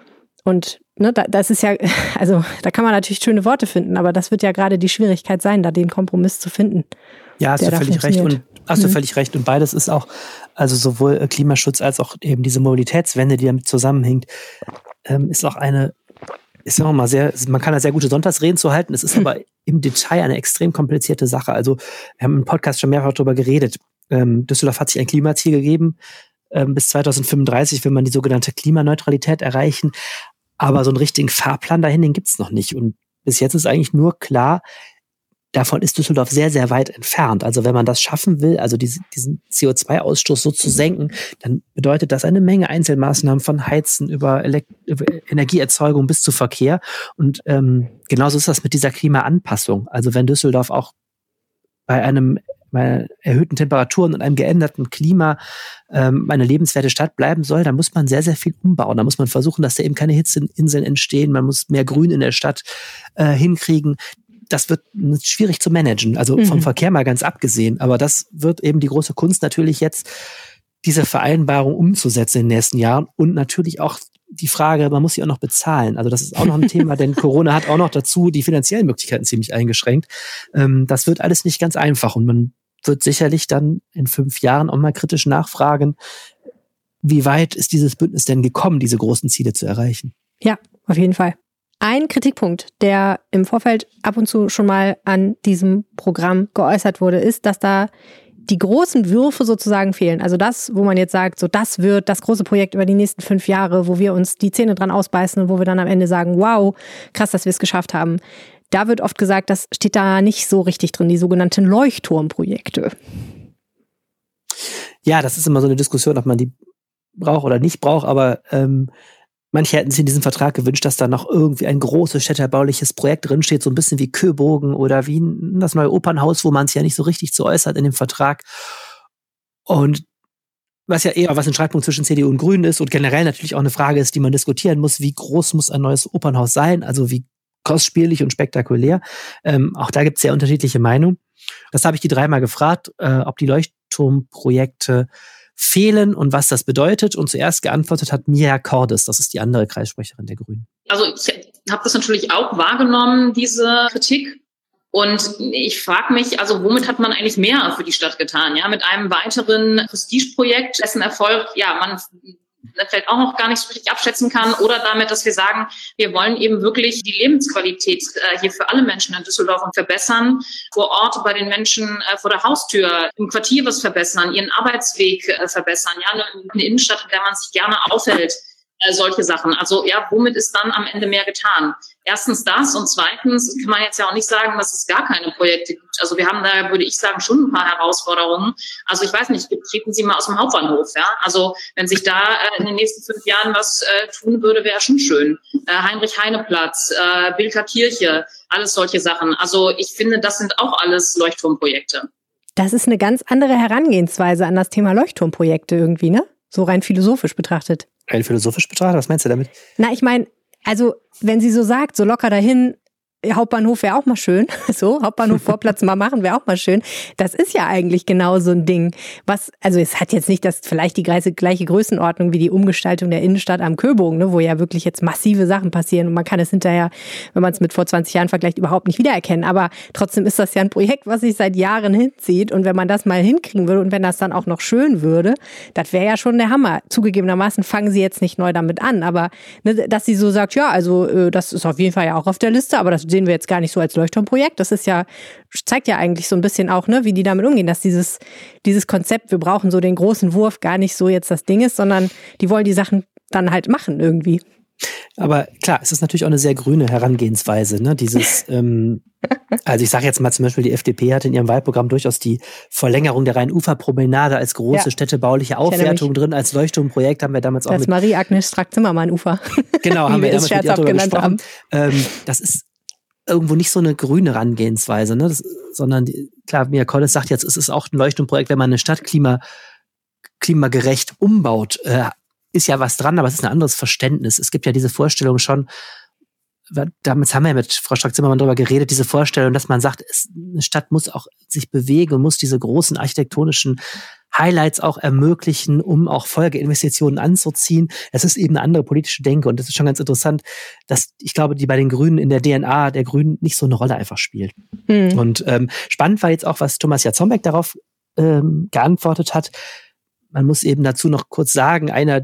Und ne, das ist ja, also da kann man natürlich schöne Worte finden, aber das wird ja gerade die Schwierigkeit sein, da den Kompromiss zu finden. Ja, hast du völlig recht und hast du mhm. völlig recht. Und beides ist auch, also sowohl Klimaschutz als auch eben diese Mobilitätswende, die damit zusammenhängt, ähm, ist auch eine, ist ja mal sehr, man kann da sehr gute Sonntagsreden zu halten. Es ist mhm. aber im Detail eine extrem komplizierte Sache. Also wir haben im Podcast schon mehrfach darüber geredet. Ähm, Düsseldorf hat sich ein Klimaziel gegeben. Ähm, bis zweitausendfünfunddreißig will man die sogenannte Klimaneutralität erreichen. Aber so einen richtigen Fahrplan dahin, den gibt's noch nicht. Und bis jetzt ist eigentlich nur klar, davon ist Düsseldorf sehr, sehr weit entfernt. Also wenn man das schaffen will, also diese, diesen C O zwei Ausstoß so zu senken, dann bedeutet das eine Menge Einzelmaßnahmen von Heizen über, Elekt- über Energieerzeugung bis zu Verkehr. Und ähm, genauso ist das mit dieser Klimaanpassung. Also wenn Düsseldorf auch bei einem bei erhöhten Temperaturen und einem geänderten Klima ähm, eine lebenswerte Stadt bleiben soll, da muss man sehr, sehr viel umbauen. Da muss man versuchen, dass da eben keine Hitzeinseln entstehen. Man muss mehr Grün in der Stadt äh, hinkriegen. Das wird schwierig zu managen, also mhm. vom Verkehr mal ganz abgesehen. Aber das wird eben die große Kunst natürlich jetzt, diese Vereinbarung umzusetzen in den nächsten Jahren. Und natürlich auch die Frage, man muss sie auch noch bezahlen. Also das ist auch noch ein Thema, denn Corona hat auch noch dazu die finanziellen Möglichkeiten ziemlich eingeschränkt. Ähm, das wird alles nicht ganz einfach und man wird sicherlich dann in fünf Jahren auch mal kritisch nachfragen, wie weit ist dieses Bündnis denn gekommen, diese großen Ziele zu erreichen? Ja, auf jeden Fall. Ein Kritikpunkt, der im Vorfeld ab und zu schon mal an diesem Programm geäußert wurde, ist, dass da die großen Würfe sozusagen fehlen. Also das, wo man jetzt sagt, so das wird das große Projekt über die nächsten fünf Jahre, wo wir uns die Zähne dran ausbeißen und wo wir dann am Ende sagen, wow, krass, dass wir es geschafft haben. Da wird oft gesagt, das steht da nicht so richtig drin, die sogenannten Leuchtturmprojekte. Ja, das ist immer so eine Diskussion, ob man die braucht oder nicht braucht, aber ähm, manche hätten sich in diesem Vertrag gewünscht, dass da noch irgendwie ein großes städtebauliches Projekt drinsteht, so ein bisschen wie Köbogen oder wie das neue Opernhaus, wo man es ja nicht so richtig zu äußert in dem Vertrag. Und was ja eher was ein Streitpunkt zwischen C D U und Grünen ist und generell natürlich auch eine Frage ist, die man diskutieren muss, wie groß muss ein neues Opernhaus sein, also wie kostspielig und spektakulär. Ähm, auch da gibt es sehr unterschiedliche Meinungen. Das habe ich die dreimal gefragt, äh, ob die Leuchtturmprojekte fehlen und was das bedeutet. Und zuerst geantwortet hat Mia Cordes, das ist die andere Kreissprecherin der Grünen. Also ich habe das natürlich auch wahrgenommen, diese Kritik. Und ich frage mich, also womit hat man eigentlich mehr für die Stadt getan? Ja, mit einem weiteren Prestigeprojekt, dessen Erfolg, ja, man vielleicht auch noch gar nicht so richtig abschätzen kann, oder damit, dass wir sagen, wir wollen eben wirklich die Lebensqualität äh, hier für alle Menschen in Düsseldorf verbessern, vor Ort bei den Menschen äh, vor der Haustür, im Quartier was verbessern, ihren Arbeitsweg äh, verbessern, ja, eine, eine Innenstadt, in der man sich gerne aufhält, äh, solche Sachen. Also ja, womit ist dann am Ende mehr getan? Erstens das und zweitens kann man jetzt ja auch nicht sagen, dass es gar keine Projekte gibt. Also wir haben da, würde ich sagen, schon ein paar Herausforderungen. Also ich weiß nicht, treten Sie mal aus dem Hauptbahnhof, ja? Also wenn sich da äh, in den nächsten fünf Jahren was äh, tun würde, wäre schon schön. Äh, Heinrich-Heine-Platz, äh, Bilker Kirche, alles solche Sachen. Also ich finde, das sind auch alles Leuchtturmprojekte. das ist eine ganz andere Herangehensweise an das Thema Leuchtturmprojekte irgendwie, ne? So rein philosophisch betrachtet. Rein philosophisch betrachtet? Was meinst du damit? Na, ich meine, also wenn sie so sagt, so locker dahin, Hauptbahnhof wäre auch mal schön. So, Hauptbahnhof Vorplatz mal machen wäre auch mal schön. Das ist ja eigentlich genau so ein Ding. Was, also es hat jetzt nicht das vielleicht die gleiche, gleiche Größenordnung wie die Umgestaltung der Innenstadt am Köbogen, ne, wo ja wirklich jetzt massive Sachen passieren und man kann es hinterher, wenn man es mit vor zwanzig Jahren vergleicht, überhaupt nicht wiedererkennen. Aber trotzdem ist das ja ein Projekt, was sich seit Jahren hinzieht und wenn man das mal hinkriegen würde und wenn das dann auch noch schön würde, das wäre ja schon der Hammer. Zugegebenermaßen fangen sie jetzt nicht neu damit an, aber ne, dass sie so sagt, ja, also das ist auf jeden Fall ja auch auf der Liste, aber das sehen wir jetzt gar nicht so als Leuchtturmprojekt. Das ist ja, zeigt ja eigentlich so ein bisschen auch, ne, wie die damit umgehen, dass dieses, dieses Konzept, wir brauchen so den großen Wurf, gar nicht so jetzt das Ding ist, sondern die wollen die Sachen dann halt machen irgendwie. Aber klar, es ist natürlich auch eine sehr grüne Herangehensweise, ne? Dieses, ähm, also ich sage jetzt mal zum Beispiel, die F D P hat in ihrem Wahlprogramm durchaus die Verlängerung der Rhein-Ufer-Promenade als große ja. städtebauliche Aufwertung drin, als Leuchtturmprojekt haben wir damals auch das mit... Das Marie-Agnes Strack-Zimmermann-Ufer. Genau, haben wir damals mit ihr drüber gesprochen. Haben. Ähm, das ist irgendwo nicht so eine grüne Herangehensweise, ne? Das, sondern die, klar, Mia Kolles sagt jetzt, es ist auch ein Leuchtturmprojekt, wenn man eine Stadt klima, klimagerecht umbaut, äh, ist ja was dran, aber es ist ein anderes Verständnis. Es gibt ja diese Vorstellung schon, damals haben wir ja mit Frau Strack-Zimmermann drüber geredet, diese Vorstellung, dass man sagt, es, eine Stadt muss auch sich bewegen und muss diese großen architektonischen Highlights auch ermöglichen, um auch Folgeinvestitionen anzuziehen. Es ist eben eine andere politische Denke und das ist schon ganz interessant, dass ich glaube, die bei den Grünen in der D N A der Grünen nicht so eine Rolle einfach spielt. Mhm. Und ähm, spannend war jetzt auch, was Thomas Jarzombeck darauf ähm, geantwortet hat. Man muss eben dazu noch kurz sagen, einer,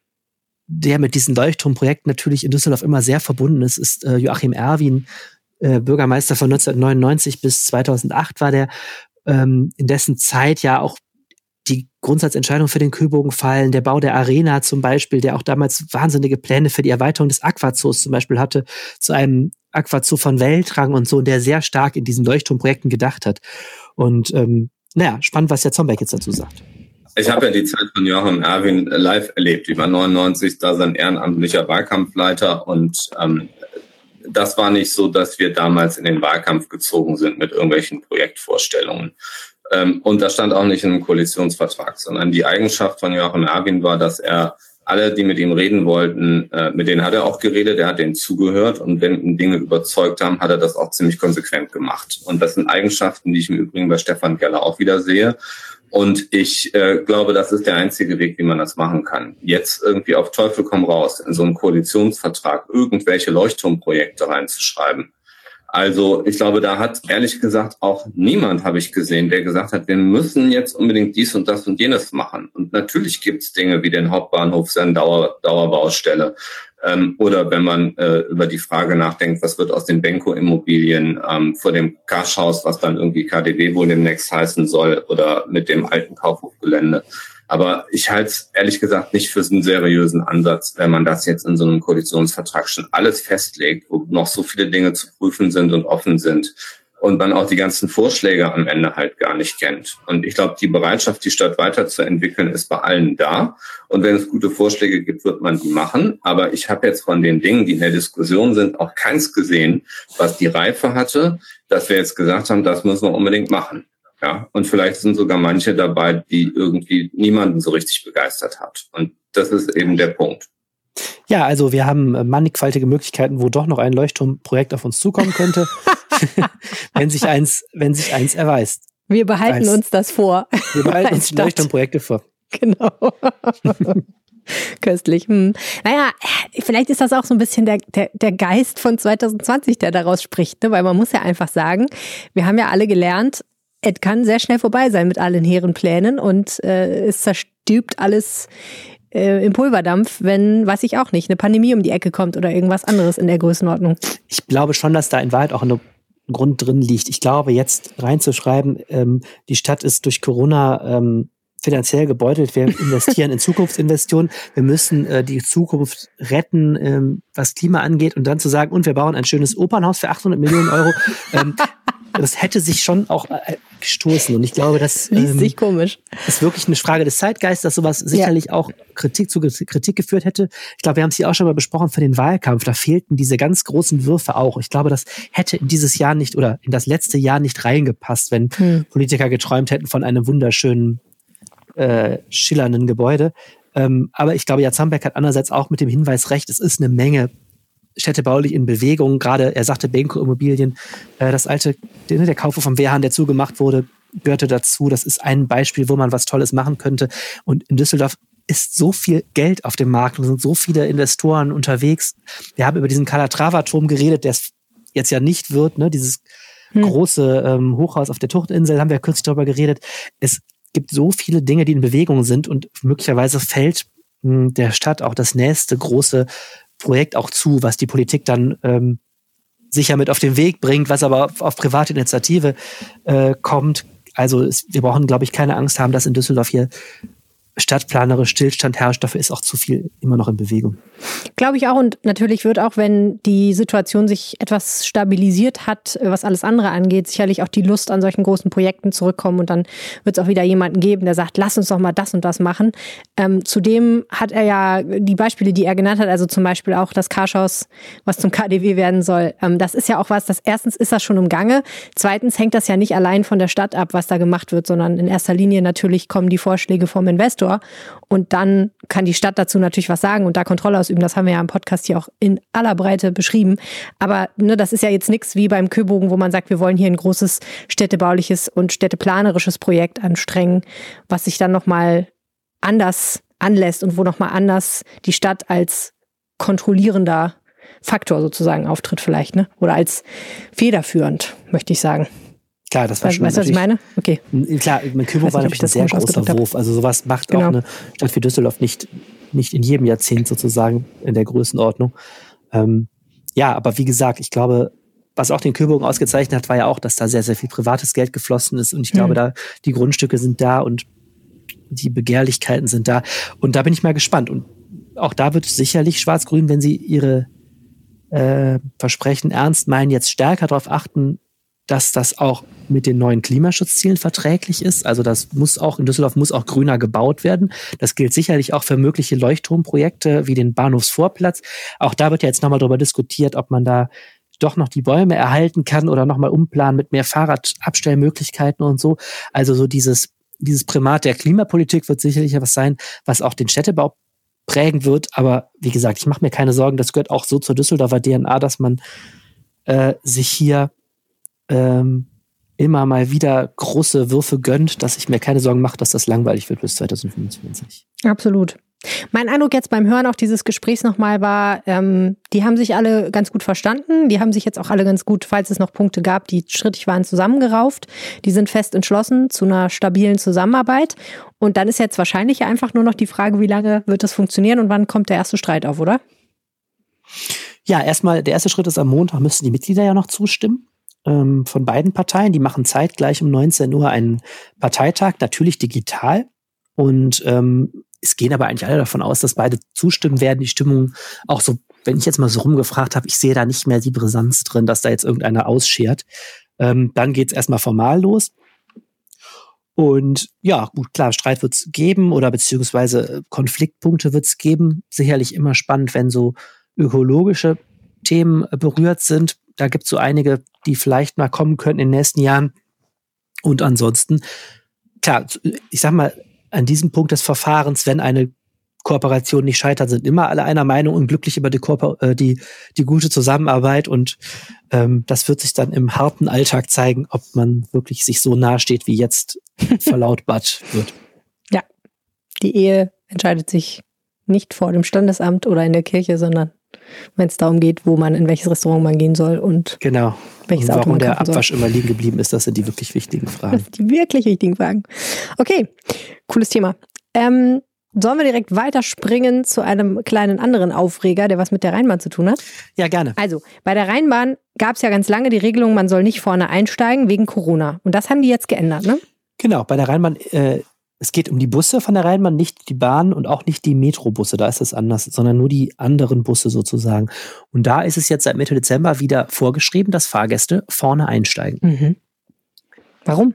der mit diesen Leuchtturmprojekten natürlich in Düsseldorf immer sehr verbunden ist, ist äh, Joachim Erwin, äh, Bürgermeister von neunzehnhundertneunundneunzig bis zweitausendacht war der, ähm, in dessen Zeit ja auch die Grundsatzentscheidung für den Köbogen fallen, der Bau der Arena zum Beispiel, der auch damals wahnsinnige Pläne für die Erweiterung des Aquazoos zum Beispiel hatte, zu einem Aquazoo von Weltrang und so, und der sehr stark in diesen Leuchtturmprojekten gedacht hat. Und ähm, naja, spannend, was der Zombeck jetzt dazu sagt. Ich habe ja die Zeit von Joachim Erwin live erlebt. Ich war neunundneunzig da sein ehrenamtlicher Wahlkampfleiter und ähm, das war nicht so, dass wir damals in den Wahlkampf gezogen sind mit irgendwelchen Projektvorstellungen. Ähm, und das stand auch nicht in einem Koalitionsvertrag, sondern die Eigenschaft von Joachim Erwin war, dass er alle, die mit ihm reden wollten, äh, mit denen hat er auch geredet, er hat denen zugehört und wenn ihn Dinge überzeugt haben, hat er das auch ziemlich konsequent gemacht. Und das sind Eigenschaften, die ich im Übrigen bei Stefan Keller auch wieder sehe. Und ich äh, glaube, das ist der einzige Weg, wie man das machen kann. Jetzt irgendwie auf Teufel komm raus, in so einen Koalitionsvertrag irgendwelche Leuchtturmprojekte reinzuschreiben. Also ich glaube, da hat ehrlich gesagt auch niemand, habe ich gesehen, der gesagt hat, wir müssen jetzt unbedingt dies und das und jenes machen. Und natürlich gibt es Dinge wie den Hauptbahnhof, seine Dauer, Dauerbaustelle. Ähm, oder wenn man äh, über die Frage nachdenkt, was wird aus den Benko-Immobilien ähm, vor dem Kaschhaus, was dann irgendwie K D W wohl demnächst heißen soll, oder mit dem alten Kaufhofgelände. Aber ich halte es ehrlich gesagt nicht für einen seriösen Ansatz, wenn man das jetzt in so einem Koalitionsvertrag schon alles festlegt, wo noch so viele Dinge zu prüfen sind und offen sind und man auch die ganzen Vorschläge am Ende halt gar nicht kennt. Und ich glaube, die Bereitschaft, die Stadt weiterzuentwickeln, ist bei allen da. Und wenn es gute Vorschläge gibt, wird man die machen. Aber ich habe jetzt von den Dingen, die in der Diskussion sind, auch keins gesehen, was die Reife hatte, dass wir jetzt gesagt haben, das müssen wir unbedingt machen. Ja, und vielleicht sind sogar manche dabei, die irgendwie niemanden so richtig begeistert hat. Und das ist eben der Punkt. Ja, also wir haben mannigfaltige Möglichkeiten, wo doch noch ein Leuchtturmprojekt auf uns zukommen könnte, wenn sich eins, wenn sich eins erweist. Wir behalten Als, uns das vor. Wir behalten uns die Leuchtturmprojekte vor. Genau. Köstlich. Hm. Naja, vielleicht ist das auch so ein bisschen der, der, der Geist von zwanzig zwanzig, der daraus spricht, ne? Weil man muss ja einfach sagen, wir haben ja alle gelernt, es kann sehr schnell vorbei sein mit allen hehren Plänen und äh, es zerstübt alles äh, im Pulverdampf, wenn, weiß ich auch nicht, eine Pandemie um die Ecke kommt oder irgendwas anderes in der Größenordnung. Ich glaube schon, dass da in Wahrheit auch ein Grund drin liegt. Ich glaube, jetzt reinzuschreiben, ähm, die Stadt ist durch Corona ähm, finanziell gebeutelt, wir investieren in Zukunftsinvestitionen, wir müssen äh, die Zukunft retten, ähm, was Klima angeht, und dann zu sagen, und wir bauen ein schönes Opernhaus für achthundert Millionen Euro. ähm, das hätte sich schon auch äh, gestoßen. Und ich glaube, das liest ähm, sich komisch. ist wirklich eine Frage des Zeitgeistes, dass sowas sicherlich ja. auch Kritik zu Kritik geführt hätte. Ich glaube, wir haben es hier auch schon mal besprochen für den Wahlkampf. Da fehlten diese ganz großen Würfe auch. Ich glaube, das hätte in dieses Jahr nicht oder in das letzte Jahr nicht reingepasst, wenn hm. Politiker geträumt hätten von einem wunderschönen, äh, schillernden Gebäude. Ähm, aber ich glaube, Jan Zambeck hat andererseits auch mit dem Hinweis recht, es ist eine Menge städtebaulich in Bewegung. Gerade, er sagte Benko Immobilien, äh, das alte, der, der Kauf vom Wehrhahn, der zugemacht wurde, gehörte dazu. Das ist ein Beispiel, wo man was Tolles machen könnte. Und in Düsseldorf ist so viel Geld auf dem Markt und sind so viele Investoren unterwegs. Wir haben über diesen Calatrava-Turm geredet, der es jetzt ja nicht wird, ne? Dieses hm. große ähm, Hochhaus auf der Tuchtinsel, haben wir kürzlich darüber geredet. Es gibt so viele Dinge, die in Bewegung sind und möglicherweise fällt mh, der Stadt auch das nächste große Projekt auch zu, was die Politik dann ähm, sicher mit auf den Weg bringt, was aber auf, auf private Initiative äh, kommt. Also es, wir brauchen, glaube ich, keine Angst haben, dass in Düsseldorf hier stadtplanerisch Stillstand herrscht. Dafür ist auch zu viel immer noch in Bewegung. Glaube ich auch. Und natürlich wird auch, wenn die Situation sich etwas stabilisiert hat, was alles andere angeht, sicherlich auch die Lust an solchen großen Projekten zurückkommen. Und dann wird es auch wieder jemanden geben, der sagt, lass uns doch mal das und das machen. Ähm, zudem hat er ja die Beispiele, die er genannt hat, also zum Beispiel auch das Karschhaus, was zum K D W werden soll. Ähm, das ist ja auch was, das erstens ist das schon im Gange. Zweitens hängt das ja nicht allein von der Stadt ab, was da gemacht wird, sondern in erster Linie natürlich kommen die Vorschläge vom Investor. Und dann kann die Stadt dazu natürlich was sagen und da Kontrolle ausüben. Das haben wir ja im Podcast hier auch in aller Breite beschrieben. Aber ne, das ist ja jetzt nichts wie beim Köbogen, wo man sagt, wir wollen hier ein großes städtebauliches und städteplanerisches Projekt anstrengen, was sich dann nochmal anders anlässt und wo nochmal anders die Stadt als kontrollierender Faktor sozusagen auftritt vielleicht, ne? Oder als federführend, möchte ich sagen. Klar, das war weißt, schon. Weißt du, was ich meine? Okay. Klar, mein Köbogen war natürlich ein sehr großer Wurf. Also sowas macht genau. auch eine Stadt wie Düsseldorf nicht, nicht in jedem Jahrzehnt sozusagen in der Größenordnung. Ähm, ja, aber wie gesagt, ich glaube, was auch den Köbogen ausgezeichnet hat, war ja auch, dass da sehr, sehr viel privates Geld geflossen ist. Und ich glaube, mhm. da die Grundstücke sind da und die Begehrlichkeiten sind da. Und da bin ich mal gespannt. Und auch da wird sicherlich Schwarz-Grün, wenn sie ihre äh, Versprechen ernst meinen, jetzt stärker darauf achten, dass das auch mit den neuen Klimaschutzzielen verträglich ist. Also das muss auch, in Düsseldorf muss auch grüner gebaut werden. Das gilt sicherlich auch für mögliche Leuchtturmprojekte wie den Bahnhofsvorplatz. Auch da wird ja jetzt nochmal darüber diskutiert, ob man da doch noch die Bäume erhalten kann oder nochmal umplanen mit mehr Fahrradabstellmöglichkeiten und so. Also so dieses, dieses Primat der Klimapolitik wird sicherlich etwas sein, was auch den Städtebau prägen wird. Aber wie gesagt, ich mache mir keine Sorgen. Das gehört auch so zur Düsseldorfer D N A, dass man äh, sich hier ähm, immer mal wieder große Würfe gönnt, dass ich mir keine Sorgen mache, dass das langweilig wird bis zwanzig fünfundzwanzig. Absolut. Mein Eindruck jetzt beim Hören auch dieses Gesprächs nochmal war, ähm, die haben sich alle ganz gut verstanden. Die haben sich jetzt auch alle ganz gut, falls es noch Punkte gab, die strittig waren, zusammengerauft. Die sind fest entschlossen zu einer stabilen Zusammenarbeit. Und dann ist jetzt wahrscheinlich einfach nur noch die Frage, wie lange wird das funktionieren und wann kommt der erste Streit auf, oder? Ja, erstmal, der erste Schritt ist am Montag, müssen die Mitglieder ja noch zustimmen. Von beiden Parteien. Die machen zeitgleich um neunzehn Uhr einen Parteitag, natürlich digital. Und ähm, es gehen aber eigentlich alle davon aus, dass beide zustimmen werden. Die Stimmung auch so, wenn ich jetzt mal so rumgefragt habe, ich sehe da nicht mehr die Brisanz drin, dass da jetzt irgendeiner ausschert. Ähm, dann geht's erstmal formal los. Und ja, gut, klar, Streit wird's geben oder beziehungsweise Konfliktpunkte wird's geben. Sicherlich immer spannend, wenn so ökologische Themen berührt sind. Da gibt es so einige, die vielleicht mal kommen könnten in den nächsten Jahren. Und ansonsten, klar, ich sag mal, an diesem Punkt des Verfahrens, wenn eine Kooperation nicht scheitert, sind immer alle einer Meinung und glücklich über die, Kooper- äh, die, die gute Zusammenarbeit. Und ähm, das wird sich dann im harten Alltag zeigen, ob man wirklich sich so nahe steht, wie jetzt verlautbart wird. Ja, die Ehe entscheidet sich nicht vor dem Standesamt oder in der Kirche, sondern wenn es darum geht, wo man, in welches Restaurant man gehen soll und genau. welches und Auto man warum der Abwasch soll. immer liegen geblieben ist, das sind die wirklich wichtigen Fragen. Das sind die wirklich wichtigen Fragen. Okay, cooles Thema. Ähm, sollen wir direkt weiterspringen zu einem kleinen anderen Aufreger, der was mit der Rheinbahn zu tun hat? Ja, gerne. Also, bei der Rheinbahn gab es ja ganz lange die Regelung, man soll nicht vorne einsteigen wegen Corona. Und das haben die jetzt geändert, ne? Genau, bei der Rheinbahn äh, Es geht um die Busse von der Rheinbahn, nicht die Bahn und auch nicht die Metrobusse, da ist es anders, sondern nur die anderen Busse sozusagen. Und da ist es jetzt seit Mitte Dezember wieder vorgeschrieben, dass Fahrgäste vorne einsteigen. Mhm. Warum?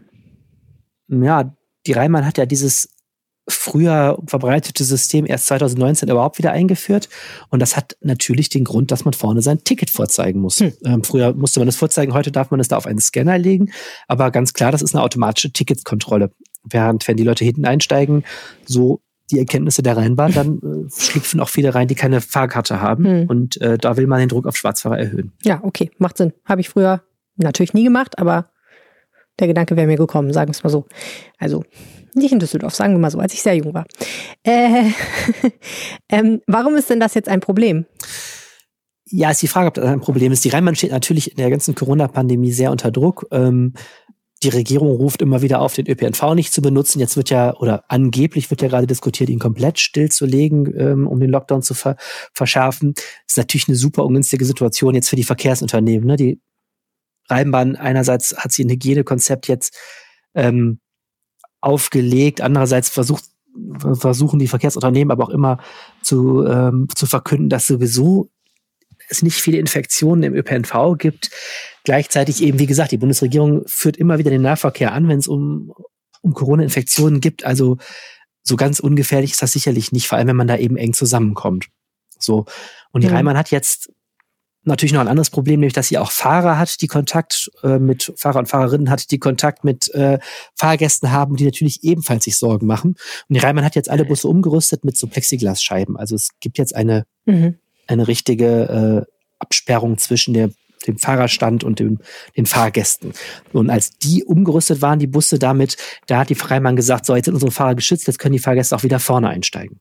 Ja, die Rheinbahn hat ja dieses früher verbreitete System erst zwanzig neunzehn überhaupt wieder eingeführt. Und das hat natürlich den Grund, dass man vorne sein Ticket vorzeigen muss. Hm. Ähm, früher musste man das vorzeigen, heute darf man es da auf einen Scanner legen. Aber ganz klar, das ist eine automatische Ticketkontrolle. Während, wenn die Leute hinten einsteigen, so die Erkenntnisse der Rheinbahn, dann äh, schlüpfen auch viele rein, die keine Fahrkarte haben. Hm. Und äh, da will man den Druck auf Schwarzfahrer erhöhen. Ja, okay, macht Sinn. Habe ich früher natürlich nie gemacht, aber der Gedanke wäre mir gekommen, sagen wir es mal so. Also nicht in Düsseldorf, sagen wir mal so, als ich sehr jung war. Äh, ähm, warum ist denn das jetzt ein Problem? Ja, ist die Frage, ob das ein Problem ist. Die Rheinbahn steht natürlich in der ganzen Corona-Pandemie sehr unter Druck. Ähm, Die Regierung ruft immer wieder auf, den Ö P N V nicht zu benutzen. Jetzt wird ja, oder angeblich wird ja gerade diskutiert, ihn komplett stillzulegen, ähm, um den Lockdown zu ver- verschärfen. Das ist natürlich eine super ungünstige Situation jetzt für die Verkehrsunternehmen. Ne? Die Rheinbahn, einerseits hat sie ein Hygienekonzept jetzt ähm, aufgelegt, andererseits versucht, versuchen die Verkehrsunternehmen aber auch immer zu, ähm, zu verkünden, dass sowieso es nicht viele Infektionen im Ö P N V gibt. Gleichzeitig eben, wie gesagt, die Bundesregierung führt immer wieder den Nahverkehr an, wenn es um, um Corona-Infektionen gibt. Also so ganz ungefährlich ist das sicherlich nicht, vor allem wenn man da eben eng zusammenkommt. So. Und die mhm. Rheinbahn hat jetzt natürlich noch ein anderes Problem, nämlich, dass sie auch Fahrer hat, die Kontakt äh, mit Fahrer und Fahrerinnen hat, die Kontakt mit äh, Fahrgästen haben, die natürlich ebenfalls sich Sorgen machen. Und die Rheinbahn hat jetzt alle Busse umgerüstet mit so Plexiglasscheiben. Also es gibt jetzt eine, mhm. eine richtige äh, Absperrung zwischen der dem Fahrerstand und dem, den Fahrgästen. Und als die umgerüstet waren, die Busse damit, da hat die Rheinbahn gesagt, so, jetzt sind unsere Fahrer geschützt, jetzt können die Fahrgäste auch wieder vorne einsteigen.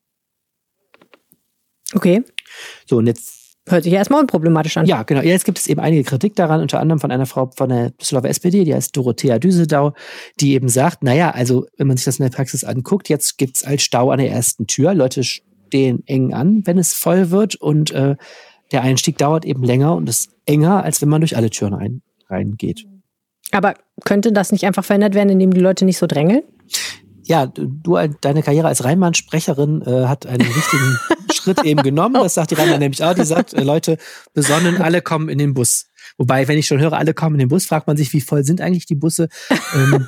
Okay. So, und jetzt hört sich ja erstmal unproblematisch an. Ja, genau. Jetzt gibt es eben einige Kritik daran, unter anderem von einer Frau von der Düsseldorfer S P D, die heißt Dorothea Düsedau, die eben sagt, naja, also wenn man sich das in der Praxis anguckt, jetzt gibt es als Stau an der ersten Tür. Leute stehen eng an, wenn es voll wird und äh, der Einstieg dauert eben länger und ist enger, als wenn man durch alle Türen rein, reingeht. Aber könnte das nicht einfach verändert werden, indem die Leute nicht so drängeln? Ja, du, deine Karriere als Rheinbahn-Sprecherin äh, hat einen wichtigen Schritt eben genommen. Das sagt die Rheinbahn nämlich auch. Die sagt, äh, Leute, besonnen, alle kommen in den Bus. Wobei, wenn ich schon höre, alle kommen in den Bus, fragt man sich, wie voll sind eigentlich die Busse? Ähm,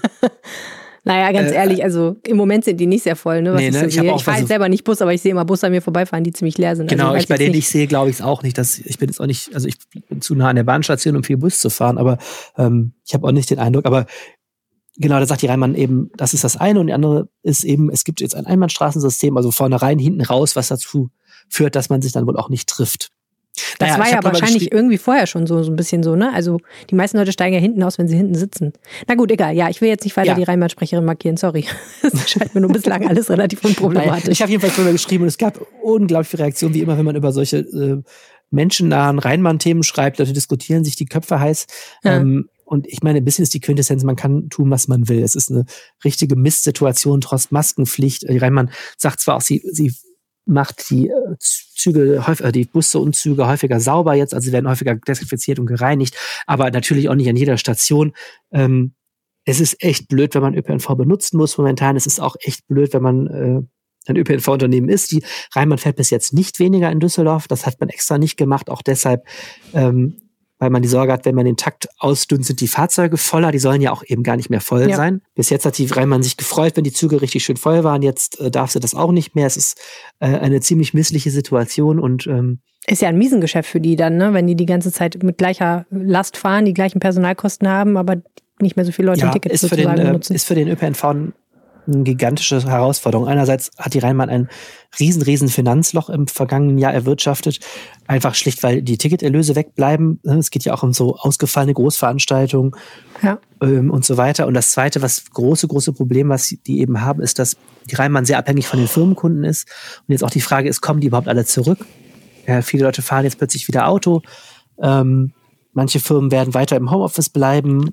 Naja, ganz äh, ehrlich, also im Moment sind die nicht sehr voll. Ne, was nee, ich ne, so ich, ich ich fahre jetzt selber nicht Bus, aber ich sehe immer Busse an mir vorbeifahren, die ziemlich leer sind. Genau, also, ich, bei denen nicht. ich sehe, glaube ich es auch nicht. Dass, ich bin jetzt auch nicht, also ich bin zu nah an der Bahnstation, um viel Bus zu fahren, aber ähm, ich habe auch nicht den Eindruck, aber genau, da sagt die Rheinbahn eben, das ist das eine und die andere ist eben, es gibt jetzt ein Einbahnstraßensystem, also vorne rein, hinten raus, was dazu führt, dass man sich dann wohl auch nicht trifft. Das naja, war ja wahrscheinlich irgendwie vorher schon so, so ein bisschen so, ne? Also die meisten Leute steigen ja hinten aus, wenn sie hinten sitzen. Na gut, egal. Ja, ich will jetzt nicht weiter ja. die Rheinbahn-Sprecherin markieren, sorry. Das scheint mir nur bislang alles relativ unproblematisch. Naja, ich habe jedenfalls drüber geschrieben und es gab unglaublich viele Reaktionen, wie immer, wenn man über solche äh, menschennahen Rheinbahn-Themen schreibt. Leute diskutieren sich die Köpfe heiß. Ja. Ähm, und ich meine, ein bisschen ist die Quintessenz, man kann tun, was man will. Es ist eine richtige Mistsituation, trotz Maskenpflicht. Die Rheinbahn sagt zwar auch, sie, sie macht die Züge, die Busse und Züge häufiger sauber jetzt, also sie werden häufiger desinfiziert und gereinigt, aber natürlich auch nicht an jeder Station. Ähm, es ist echt blöd, wenn man Ö P N V benutzen muss momentan. Es ist auch echt blöd, wenn man äh, ein Ö P N V-Unternehmen ist. Die Rheinbahn fährt bis jetzt nicht weniger in Düsseldorf. Das hat man extra nicht gemacht, auch deshalb, ähm, weil man die Sorge hat, wenn man den Takt ausdünnt, sind die Fahrzeuge voller. Die sollen ja auch eben gar nicht mehr voll ja. sein. Bis jetzt hat die Rheinbahn sich gefreut, wenn die Züge richtig schön voll waren. Jetzt äh, darf sie das auch nicht mehr. Es ist äh, eine ziemlich missliche Situation und ähm, ist ja ein Miesengeschäft für die dann, ne? Wenn die die ganze Zeit mit gleicher Last fahren, die gleichen Personalkosten haben, aber nicht mehr so viele Leute ja, ein Ticket ist für sozusagen den, benutzen. Äh, ist für den Ö P N V ein eine gigantische Herausforderung. Einerseits hat die Rheinbahn ein riesen, riesen Finanzloch im vergangenen Jahr erwirtschaftet. Einfach schlicht, weil die Ticketerlöse wegbleiben. Es geht ja auch um so ausgefallene Großveranstaltungen ja. ähm, und so weiter. Und das Zweite, was große, große Problem, was die eben haben, ist, dass die Rheinbahn sehr abhängig von den Firmenkunden ist. Und jetzt auch die Frage ist, kommen die überhaupt alle zurück? Ja, viele Leute fahren jetzt plötzlich wieder Auto. Ähm, manche Firmen werden weiter im Homeoffice bleiben.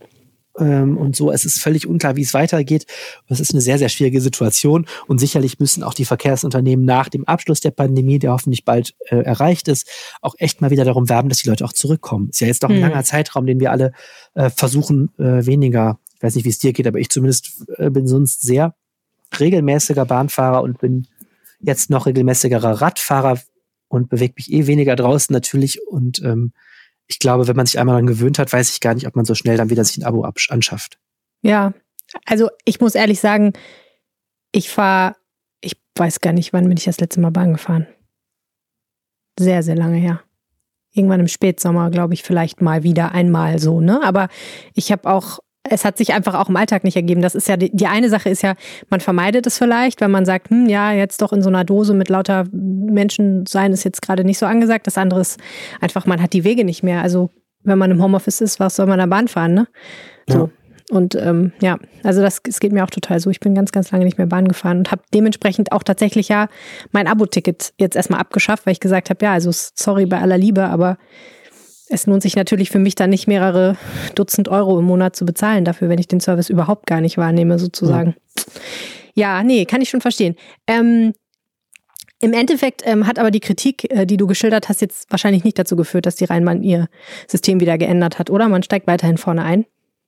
Und so, es ist völlig unklar, wie es weitergeht. Es ist eine sehr, sehr schwierige Situation und sicherlich müssen auch die Verkehrsunternehmen nach dem Abschluss der Pandemie, der hoffentlich bald äh, erreicht ist, auch echt mal wieder darum werben, dass die Leute auch zurückkommen. Ist ja jetzt doch ein hm. langer Zeitraum, den wir alle äh, versuchen, äh, weniger, ich weiß nicht, wie es dir geht, aber ich zumindest äh, bin sonst sehr regelmäßiger Bahnfahrer und bin jetzt noch regelmäßigerer Radfahrer und bewege mich eh weniger draußen natürlich. Und ähm, ich glaube, wenn man sich einmal daran gewöhnt hat, weiß ich gar nicht, ob man so schnell dann wieder sich ein Abo absch- anschafft. Ja, also ich muss ehrlich sagen, ich fahre, ich weiß gar nicht, wann bin ich das letzte Mal Bahn gefahren. Sehr, sehr lange her. Irgendwann im Spätsommer, glaube ich, vielleicht mal wieder einmal so, ne? Aber ich habe auch, es hat sich einfach auch im Alltag nicht ergeben. Das ist ja, die, die eine Sache ist ja, man vermeidet es vielleicht, wenn man sagt, hm, ja, jetzt doch in so einer Dose mit lauter Menschen sein ist jetzt gerade nicht so angesagt. Das andere ist einfach, man hat die Wege nicht mehr. Also wenn man im Homeoffice ist, was soll man da Bahn fahren, ne? So. Ja. Und ähm, ja, also das, es geht mir auch total so. Ich bin ganz, ganz lange nicht mehr Bahn gefahren und habe dementsprechend auch tatsächlich ja mein Abo-Ticket jetzt erstmal abgeschafft, weil ich gesagt habe, ja, also sorry bei aller Liebe, aber es lohnt sich natürlich für mich dann nicht mehrere Dutzend Euro im Monat zu bezahlen dafür, wenn ich den Service überhaupt gar nicht wahrnehme, sozusagen. Ja, ja nee, kann ich schon verstehen. Ähm, Im Endeffekt ähm, hat aber die Kritik, äh, die du geschildert hast, jetzt wahrscheinlich nicht dazu geführt, dass die Rheinbahn ihr System wieder geändert hat, oder? Man steigt weiterhin vorne ein.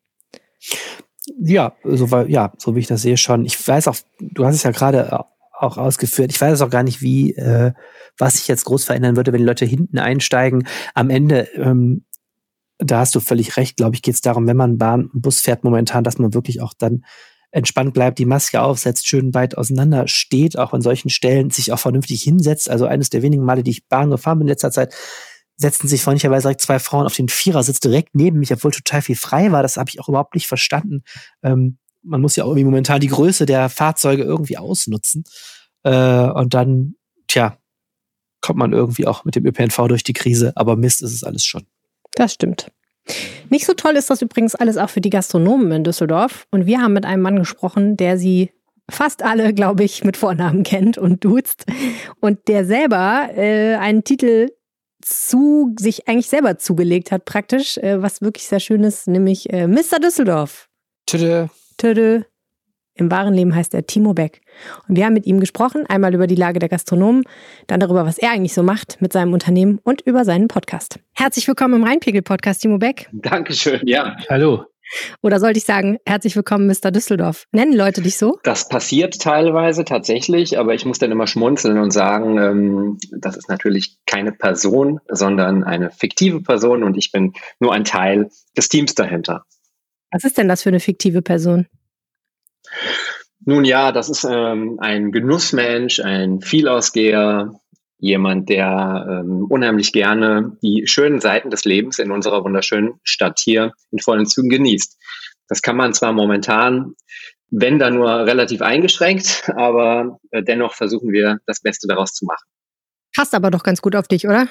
Ja, so, ja, so wie ich das sehe schon. Ich weiß auch, du hast es ja gerade auch ausgeführt, ich weiß auch gar nicht, wie, äh, was sich jetzt groß verändern würde, wenn die Leute hinten einsteigen. Am Ende, ähm, da hast du völlig recht, glaube ich, geht es darum, wenn man Bahn und Bus fährt momentan, dass man wirklich auch dann entspannt bleibt, die Maske aufsetzt, schön weit auseinander steht, auch an solchen Stellen sich auch vernünftig hinsetzt. Also eines der wenigen Male, die ich Bahn gefahren bin in letzter Zeit, setzten sich freundlicherweise direkt zwei Frauen auf den Vierersitz direkt neben mich, obwohl total viel frei war. Das habe ich auch überhaupt nicht verstanden. Ähm, man muss ja auch irgendwie momentan die Größe der Fahrzeuge irgendwie ausnutzen. Äh, und dann, tja, kommt man irgendwie auch mit dem Ö P N V durch die Krise. Aber Mist ist es alles schon. Das stimmt. Nicht so toll ist das übrigens alles auch für die Gastronomen in Düsseldorf. Und wir haben mit einem Mann gesprochen, der sie fast alle, glaube ich, mit Vornamen kennt und duzt. Und der selber äh, einen Titel zu sich eigentlich selber zugelegt hat, praktisch, äh, was wirklich sehr schön ist, nämlich äh, Mister Düsseldorf. Tüde. Tüde. Im wahren Leben heißt er Timo Beck. Und wir haben mit ihm gesprochen, einmal über die Lage der Gastronomen, dann darüber, was er eigentlich so macht mit seinem Unternehmen und über seinen Podcast. Herzlich willkommen im Rheinpegel-Podcast, Timo Beck. Dankeschön, ja. Hallo. Oder sollte ich sagen, herzlich willkommen, Mister Düsseldorf. Nennen Leute dich so? Das passiert teilweise tatsächlich, aber ich muss dann immer schmunzeln und sagen, ähm, das ist natürlich keine Person, sondern eine fiktive Person und ich bin nur ein Teil des Teams dahinter. Was ist denn das für eine fiktive Person? Nun ja, das ist ähm, ein Genussmensch, ein Vielausgeher, jemand, der ähm, unheimlich gerne die schönen Seiten des Lebens in unserer wunderschönen Stadt hier in vollen Zügen genießt. Das kann man zwar momentan, wenn dann nur relativ eingeschränkt, aber äh, dennoch versuchen wir, das Beste daraus zu machen. Passt aber doch ganz gut auf dich, oder?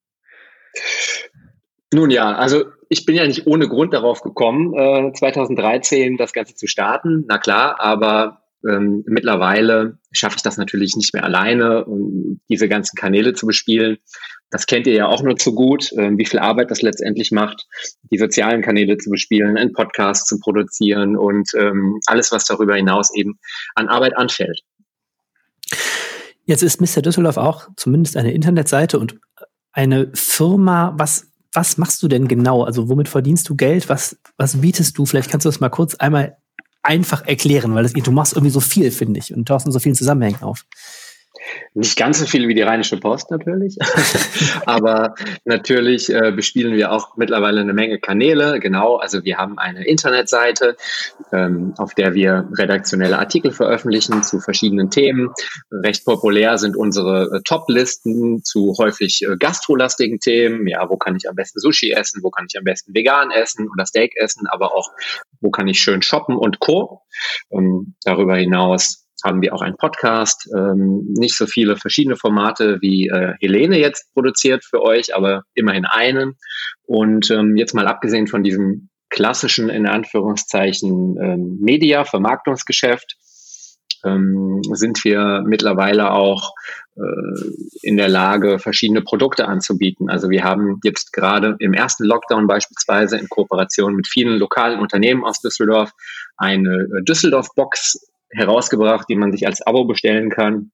Nun ja, also ich bin ja nicht ohne Grund darauf gekommen, äh, zweitausenddreizehn das Ganze zu starten, na klar, aber Ähm, mittlerweile schaffe ich das natürlich nicht mehr alleine, um diese ganzen Kanäle zu bespielen. Das kennt ihr ja auch nur zu gut, äh, wie viel Arbeit das letztendlich macht, die sozialen Kanäle zu bespielen, einen Podcast zu produzieren und ähm, alles, was darüber hinaus eben an Arbeit anfällt. Jetzt ist Mister Düsseldorf auch zumindest eine Internetseite und eine Firma. Was, was machst du denn genau? Also womit verdienst du Geld? Was, was bietest du? Vielleicht kannst du das mal kurz einmal einfach erklären, weil das, du machst irgendwie so viel, finde ich, und tauchst in so vielen Zusammenhängen auf. Nicht ganz so viel wie die Rheinische Post natürlich, aber natürlich äh, bespielen wir auch mittlerweile eine Menge Kanäle. Genau, also wir haben eine Internetseite, ähm, auf der wir redaktionelle Artikel veröffentlichen zu verschiedenen Themen. Recht populär sind unsere äh, Top-Listen zu häufig äh, gastrolastigen Themen. Ja, wo kann ich am besten Sushi essen? Wo kann ich am besten vegan essen oder Steak essen? Aber auch, wo kann ich schön shoppen und Co. Ähm, darüber hinaus haben wir auch einen Podcast, ähm, nicht so viele verschiedene Formate wie äh, Helene jetzt produziert für euch, aber immerhin einen. Und ähm, jetzt mal abgesehen von diesem klassischen, in Anführungszeichen, ähm, Media-Vermarktungsgeschäft, ähm, sind wir mittlerweile auch äh, in der Lage, verschiedene Produkte anzubieten. Also wir haben jetzt gerade im ersten Lockdown beispielsweise in Kooperation mit vielen lokalen Unternehmen aus Düsseldorf eine äh, Düsseldorf-Box herausgebracht, die man sich als Abo bestellen kann,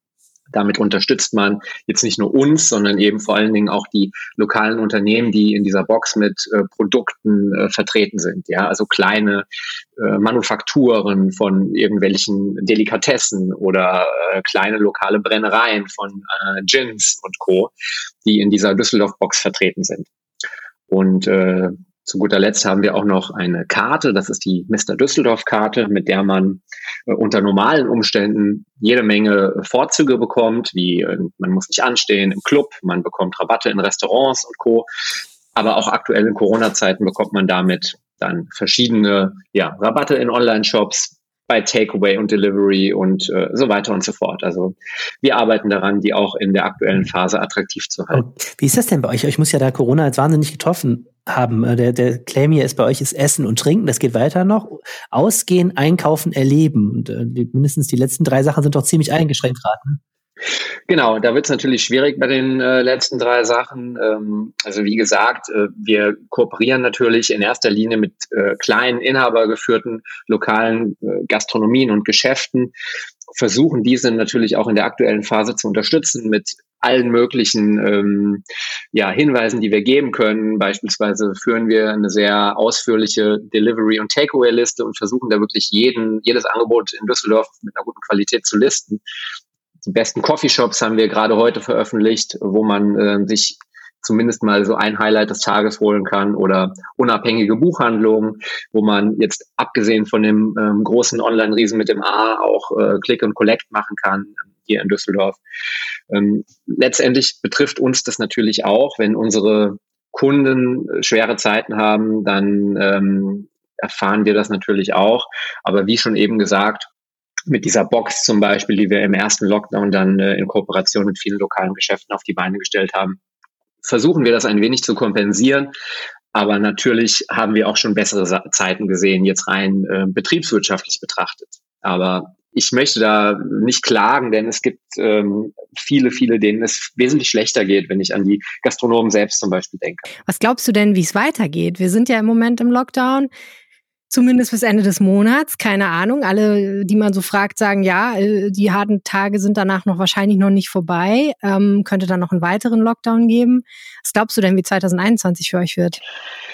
Damit unterstützt man jetzt nicht nur uns, sondern eben vor allen Dingen auch die lokalen Unternehmen, die in dieser Box mit äh, Produkten äh, vertreten sind. Ja, also kleine äh, Manufakturen von irgendwelchen Delikatessen oder äh, kleine lokale Brennereien von äh, Gins und Co., die in dieser Düsseldorf-Box vertreten sind. Und äh, zu guter Letzt haben wir auch noch eine Karte, das ist die Mister Düsseldorf-Karte, mit der man äh, unter normalen Umständen jede Menge Vorzüge bekommt, wie äh, man muss nicht anstehen im Club, man bekommt Rabatte in Restaurants und Co. Aber auch aktuell in Corona-Zeiten bekommt man damit dann verschiedene ja, Rabatte in Online-Shops, bei Takeaway und Delivery und äh, so weiter und so fort. Also wir arbeiten daran, die auch in der aktuellen Phase attraktiv zu halten. Und wie ist das denn bei euch? Ich muss ja da Corona jetzt wahnsinnig getroffen haben. Der, der Claim hier ist bei euch ist Essen und Trinken, das geht weiter noch. Ausgehen, einkaufen, erleben. Und äh, mindestens die letzten drei Sachen sind doch ziemlich eingeschränkt gerade. Ne? Genau, da wird es natürlich schwierig bei den äh, letzten drei Sachen. Ähm, also wie gesagt, äh, wir kooperieren natürlich in erster Linie mit äh, kleinen, inhabergeführten lokalen äh, Gastronomien und Geschäften, versuchen diese natürlich auch in der aktuellen Phase zu unterstützen mit allen möglichen ähm, ja, Hinweisen, die wir geben können. Beispielsweise führen wir eine sehr ausführliche Delivery- und Takeaway-Liste und versuchen da wirklich jeden, jedes Angebot in Düsseldorf mit einer guten Qualität zu listen. Die besten Coffeeshops haben wir gerade heute veröffentlicht, wo man äh, sich zumindest mal so ein Highlight des Tages holen kann oder unabhängige Buchhandlungen, wo man jetzt abgesehen von dem ähm, großen Online-Riesen mit dem A auch äh, Click and Collect machen kann hier in Düsseldorf. Ähm, letztendlich betrifft uns das natürlich auch, wenn unsere Kunden schwere Zeiten haben, dann ähm, erfahren wir das natürlich auch. Aber wie schon eben gesagt, mit dieser Box zum Beispiel, die wir im ersten Lockdown dann äh, in Kooperation mit vielen lokalen Geschäften auf die Beine gestellt haben, versuchen wir das ein wenig zu kompensieren. Aber natürlich haben wir auch schon bessere Sa- Zeiten gesehen, jetzt rein äh, betriebswirtschaftlich betrachtet. Aber ich möchte da nicht klagen, denn es gibt ähm, viele, viele, denen es wesentlich schlechter geht, wenn ich an die Gastronomen selbst zum Beispiel denke. Was glaubst du denn, wie es weitergeht? Wir sind ja im Moment im Lockdown. Zumindest bis Ende des Monats, keine Ahnung. Alle, die man so fragt, sagen, ja, die harten Tage sind danach noch wahrscheinlich noch nicht vorbei. Ähm, könnte dann noch einen weiteren Lockdown geben. Was glaubst du denn, wie zwanzig einundzwanzig für euch wird?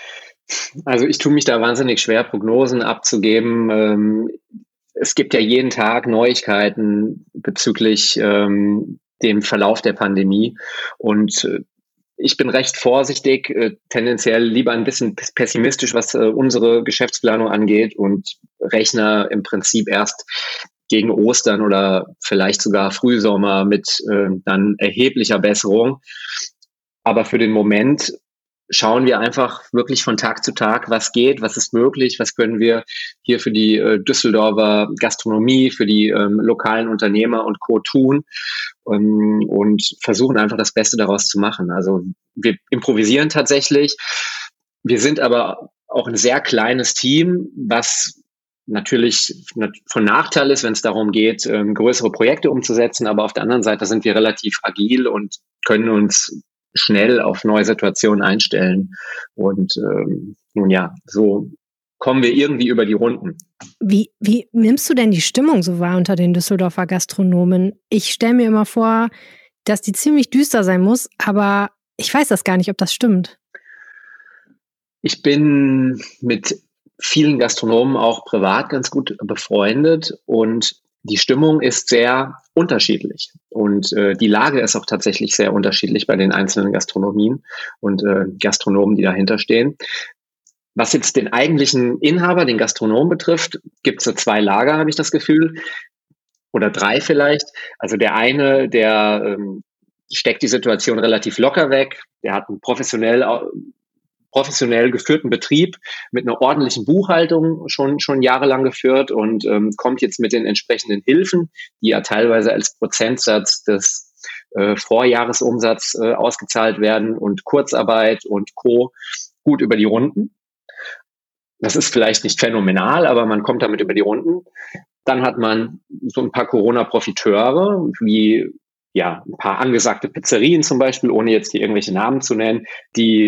Also ich tue mich da wahnsinnig schwer, Prognosen abzugeben. Ähm, es gibt ja jeden Tag Neuigkeiten bezüglich ähm, dem Verlauf der Pandemie. Und äh, Ich bin recht vorsichtig, äh, tendenziell lieber ein bisschen pessimistisch, was äh, unsere Geschäftsplanung angeht und rechne im Prinzip erst gegen Ostern oder vielleicht sogar Frühsommer mit äh, dann erheblicher Besserung. Aber für den Moment schauen wir einfach wirklich von Tag zu Tag, was geht, was ist möglich, was können wir hier für die äh, Düsseldorfer Gastronomie, für die ähm, lokalen Unternehmer und Co. tun ähm, und versuchen einfach das Beste daraus zu machen. Also wir improvisieren tatsächlich. Wir sind aber auch ein sehr kleines Team, was natürlich von Nachteil ist, wenn es darum geht, ähm, größere Projekte umzusetzen. Aber auf der anderen Seite sind wir relativ agil und können uns schnell auf neue Situationen einstellen. Und ähm, nun ja, so kommen wir irgendwie über die Runden. Wie, wie nimmst du denn die Stimmung so wahr unter den Düsseldorfer Gastronomen? Ich stelle mir immer vor, dass die ziemlich düster sein muss, aber ich weiß das gar nicht, ob das stimmt. Ich bin mit vielen Gastronomen auch privat ganz gut befreundet und die Stimmung ist sehr unterschiedlich und äh, die Lage ist auch tatsächlich sehr unterschiedlich bei den einzelnen Gastronomien und äh, Gastronomen, die dahinter stehen. Was jetzt den eigentlichen Inhaber, den Gastronomen betrifft, gibt es so zwei Lager, habe ich das Gefühl, oder drei vielleicht. Also der eine, der ähm, steckt die Situation relativ locker weg, der hat einen professionell professionell geführten Betrieb mit einer ordentlichen Buchhaltung schon schon jahrelang geführt und ähm, kommt jetzt mit den entsprechenden Hilfen, die ja teilweise als Prozentsatz des äh, Vorjahresumsatzes äh, ausgezahlt werden und Kurzarbeit und Co. gut über die Runden. Das ist vielleicht nicht phänomenal, aber man kommt damit über die Runden. Dann hat man so ein paar Corona-Profiteure, wie ja ein paar angesagte Pizzerien zum Beispiel, ohne jetzt hier irgendwelche Namen zu nennen, die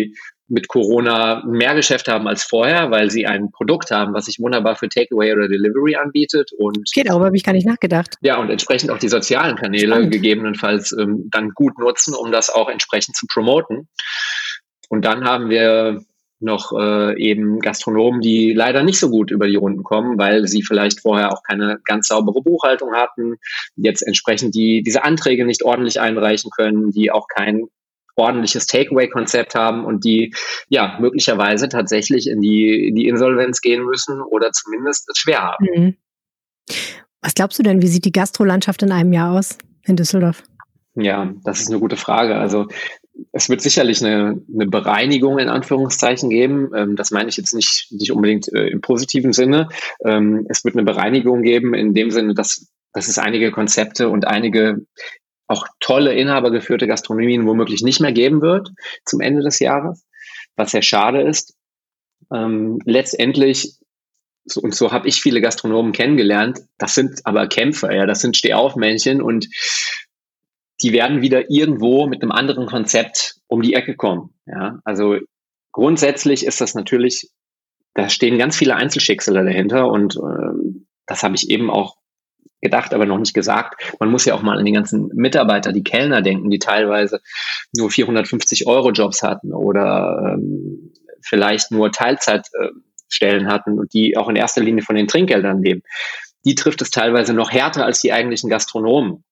mit Corona mehr Geschäft haben als vorher, weil sie ein Produkt haben, was sich wunderbar für Takeaway oder Delivery anbietet. Und okay, darüber habe ich gar nicht nachgedacht. Ja, und entsprechend auch die sozialen Kanäle Spannend. gegebenenfalls ähm, dann gut nutzen, um das auch entsprechend zu promoten. Und dann haben wir noch äh, eben Gastronomen, die leider nicht so gut über die Runden kommen, weil sie vielleicht vorher auch keine ganz saubere Buchhaltung hatten, jetzt entsprechend die diese Anträge nicht ordentlich einreichen können, die auch kein ordentliches Takeaway-Konzept haben und die ja möglicherweise tatsächlich in die, in die Insolvenz gehen müssen oder zumindest es schwer haben. Mhm. Was glaubst du denn, wie sieht die Gastrolandschaft in einem Jahr aus in Düsseldorf? Ja, das ist eine gute Frage. Also es wird sicherlich eine, eine Bereinigung in Anführungszeichen geben. Ähm, das meine ich jetzt nicht, nicht unbedingt äh, im positiven Sinne. Ähm, es wird eine Bereinigung geben in dem Sinne, dass, dass es einige Konzepte und einige auch tolle inhabergeführte Gastronomien womöglich nicht mehr geben wird zum Ende des Jahres, was sehr schade ist. Ähm, letztendlich, so, und so habe ich viele Gastronomen kennengelernt, das sind aber Kämpfer, ja, das sind Stehaufmännchen und die werden wieder irgendwo mit einem anderen Konzept um die Ecke kommen. Ja, also grundsätzlich ist das natürlich, da stehen ganz viele Einzelschicksale dahinter und ähm, das habe ich eben auch gedacht, aber noch nicht gesagt. Man muss ja auch mal an die ganzen Mitarbeiter, die Kellner denken, die teilweise nur vierhundertfünfzig Euro Jobs hatten oder ähm, vielleicht nur Teilzeitstellen äh, hatten und die auch in erster Linie von den Trinkgeldern leben. Die trifft es teilweise noch härter als die eigentlichen Gastronomen.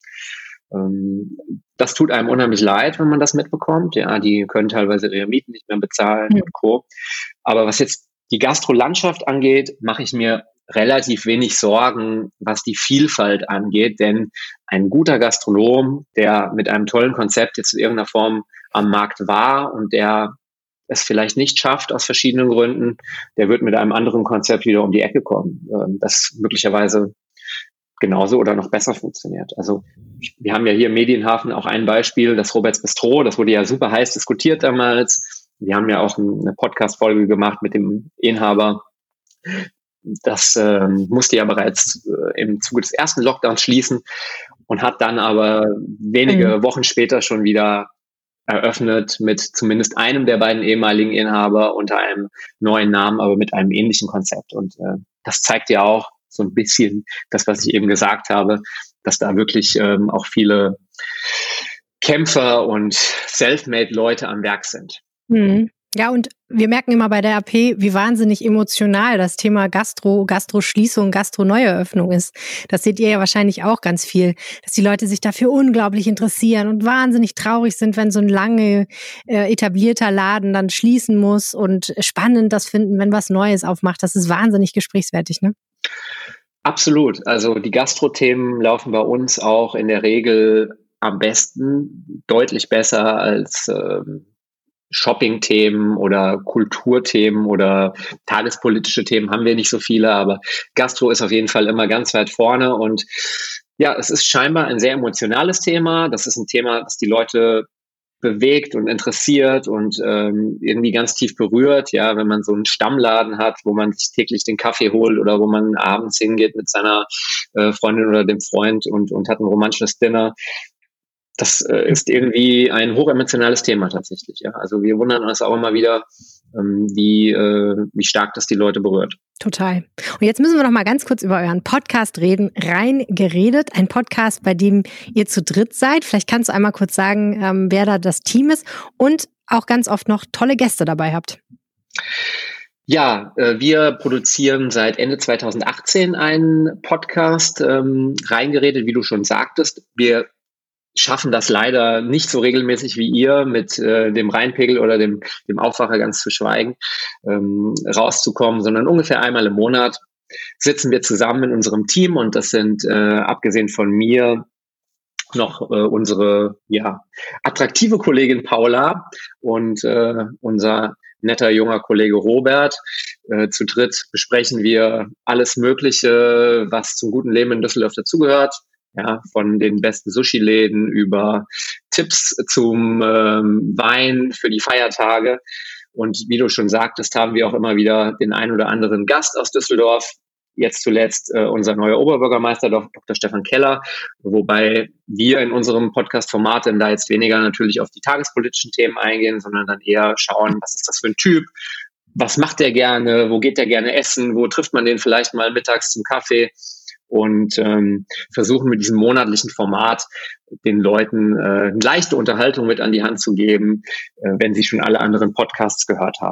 Das tut einem unheimlich leid, wenn man das mitbekommt. Ja, die können teilweise ihre Mieten nicht mehr bezahlen mhm. und Co. Aber was jetzt die Gastrolandschaft angeht, mache ich mir relativ wenig Sorgen, was die Vielfalt angeht. Denn ein guter Gastronom, der mit einem tollen Konzept jetzt in irgendeiner Form am Markt war und der es vielleicht nicht schafft aus verschiedenen Gründen, der wird mit einem anderen Konzept wieder um die Ecke kommen. Das möglicherweise genauso oder noch besser funktioniert. Also wir haben ja hier im Medienhafen auch ein Beispiel, das Roberts Bistro, das wurde ja super heiß diskutiert damals. Wir haben ja auch eine Podcast-Folge gemacht mit dem Inhaber. Das ähm, musste ja bereits äh, im Zuge des ersten Lockdowns schließen und hat dann aber wenige mhm. Wochen später schon wieder eröffnet mit zumindest einem der beiden ehemaligen Inhaber unter einem neuen Namen, aber mit einem ähnlichen Konzept. Und äh, das zeigt ja auch so ein bisschen das, was ich eben gesagt habe, dass da wirklich ähm, auch viele Kämpfer und Selfmade-Leute am Werk sind. Mhm. Ja, und wir merken immer bei der A P, wie wahnsinnig emotional das Thema Gastro, Gastroschließung, Gastro-Neueröffnung ist. Das seht ihr ja wahrscheinlich auch ganz viel, dass die Leute sich dafür unglaublich interessieren und wahnsinnig traurig sind, wenn so ein lange äh, etablierter Laden dann schließen muss und spannend das finden, wenn was Neues aufmacht. Das ist wahnsinnig gesprächswertig, ne? Absolut. Also die Gastro-Themen laufen bei uns auch in der Regel am besten, deutlich besser als ähm, Shopping-Themen oder Kulturthemen oder tagespolitische Themen haben wir nicht so viele, aber Gastro ist auf jeden Fall immer ganz weit vorne und ja, es ist scheinbar ein sehr emotionales Thema. Das ist ein Thema, das die Leute bewegt und interessiert und ähm, irgendwie ganz tief berührt, ja, wenn man so einen Stammladen hat, wo man sich täglich den Kaffee holt oder wo man abends hingeht mit seiner äh, Freundin oder dem Freund und, und hat ein romantisches Dinner. Das äh, ist irgendwie ein hochemotionales Thema tatsächlich. Ja. Also wir wundern uns auch immer wieder, ähm, wie, äh, wie stark das die Leute berührt. Total. Und jetzt müssen wir noch mal ganz kurz über euren Podcast reden. Rein geredet, ein Podcast, bei dem ihr zu dritt seid. Vielleicht kannst du einmal kurz sagen, ähm, wer da das Team ist und auch ganz oft noch tolle Gäste dabei habt. Ja, äh, wir produzieren seit Ende zweitausendachtzehn einen Podcast, ähm, Reingeredet, wie du schon sagtest. Wir schaffen das leider nicht so regelmäßig wie ihr, mit äh, dem Rheinpegel oder dem, dem Aufwacher ganz zu schweigen, ähm, rauszukommen, sondern ungefähr einmal im Monat sitzen wir zusammen in unserem Team und das sind äh, abgesehen von mir noch äh, unsere ja attraktive Kollegin Paula und äh, unser netter junger Kollege Robert. Äh, zu dritt besprechen wir alles Mögliche, was zum guten Leben in Düsseldorf dazugehört. Ja, von den besten Sushi-Läden über Tipps zum ähm, Wein für die Feiertage. Und wie du schon sagtest, haben wir auch immer wieder den ein oder anderen Gast aus Düsseldorf. jetzt zuletzt äh, unser neuer Oberbürgermeister, Doktor Stefan Keller, wobei wir in unserem Podcast-Format dann da jetzt weniger natürlich auf die tagespolitischen Themen eingehen, sondern dann eher schauen, was ist das für ein Typ, was macht der gerne, wo geht der gerne essen, wo trifft man den vielleicht mal mittags zum Kaffee, und ähm, versuchen mit diesem monatlichen Format den Leuten äh, eine leichte Unterhaltung mit an die Hand zu geben, äh, wenn sie schon alle anderen Podcasts gehört haben.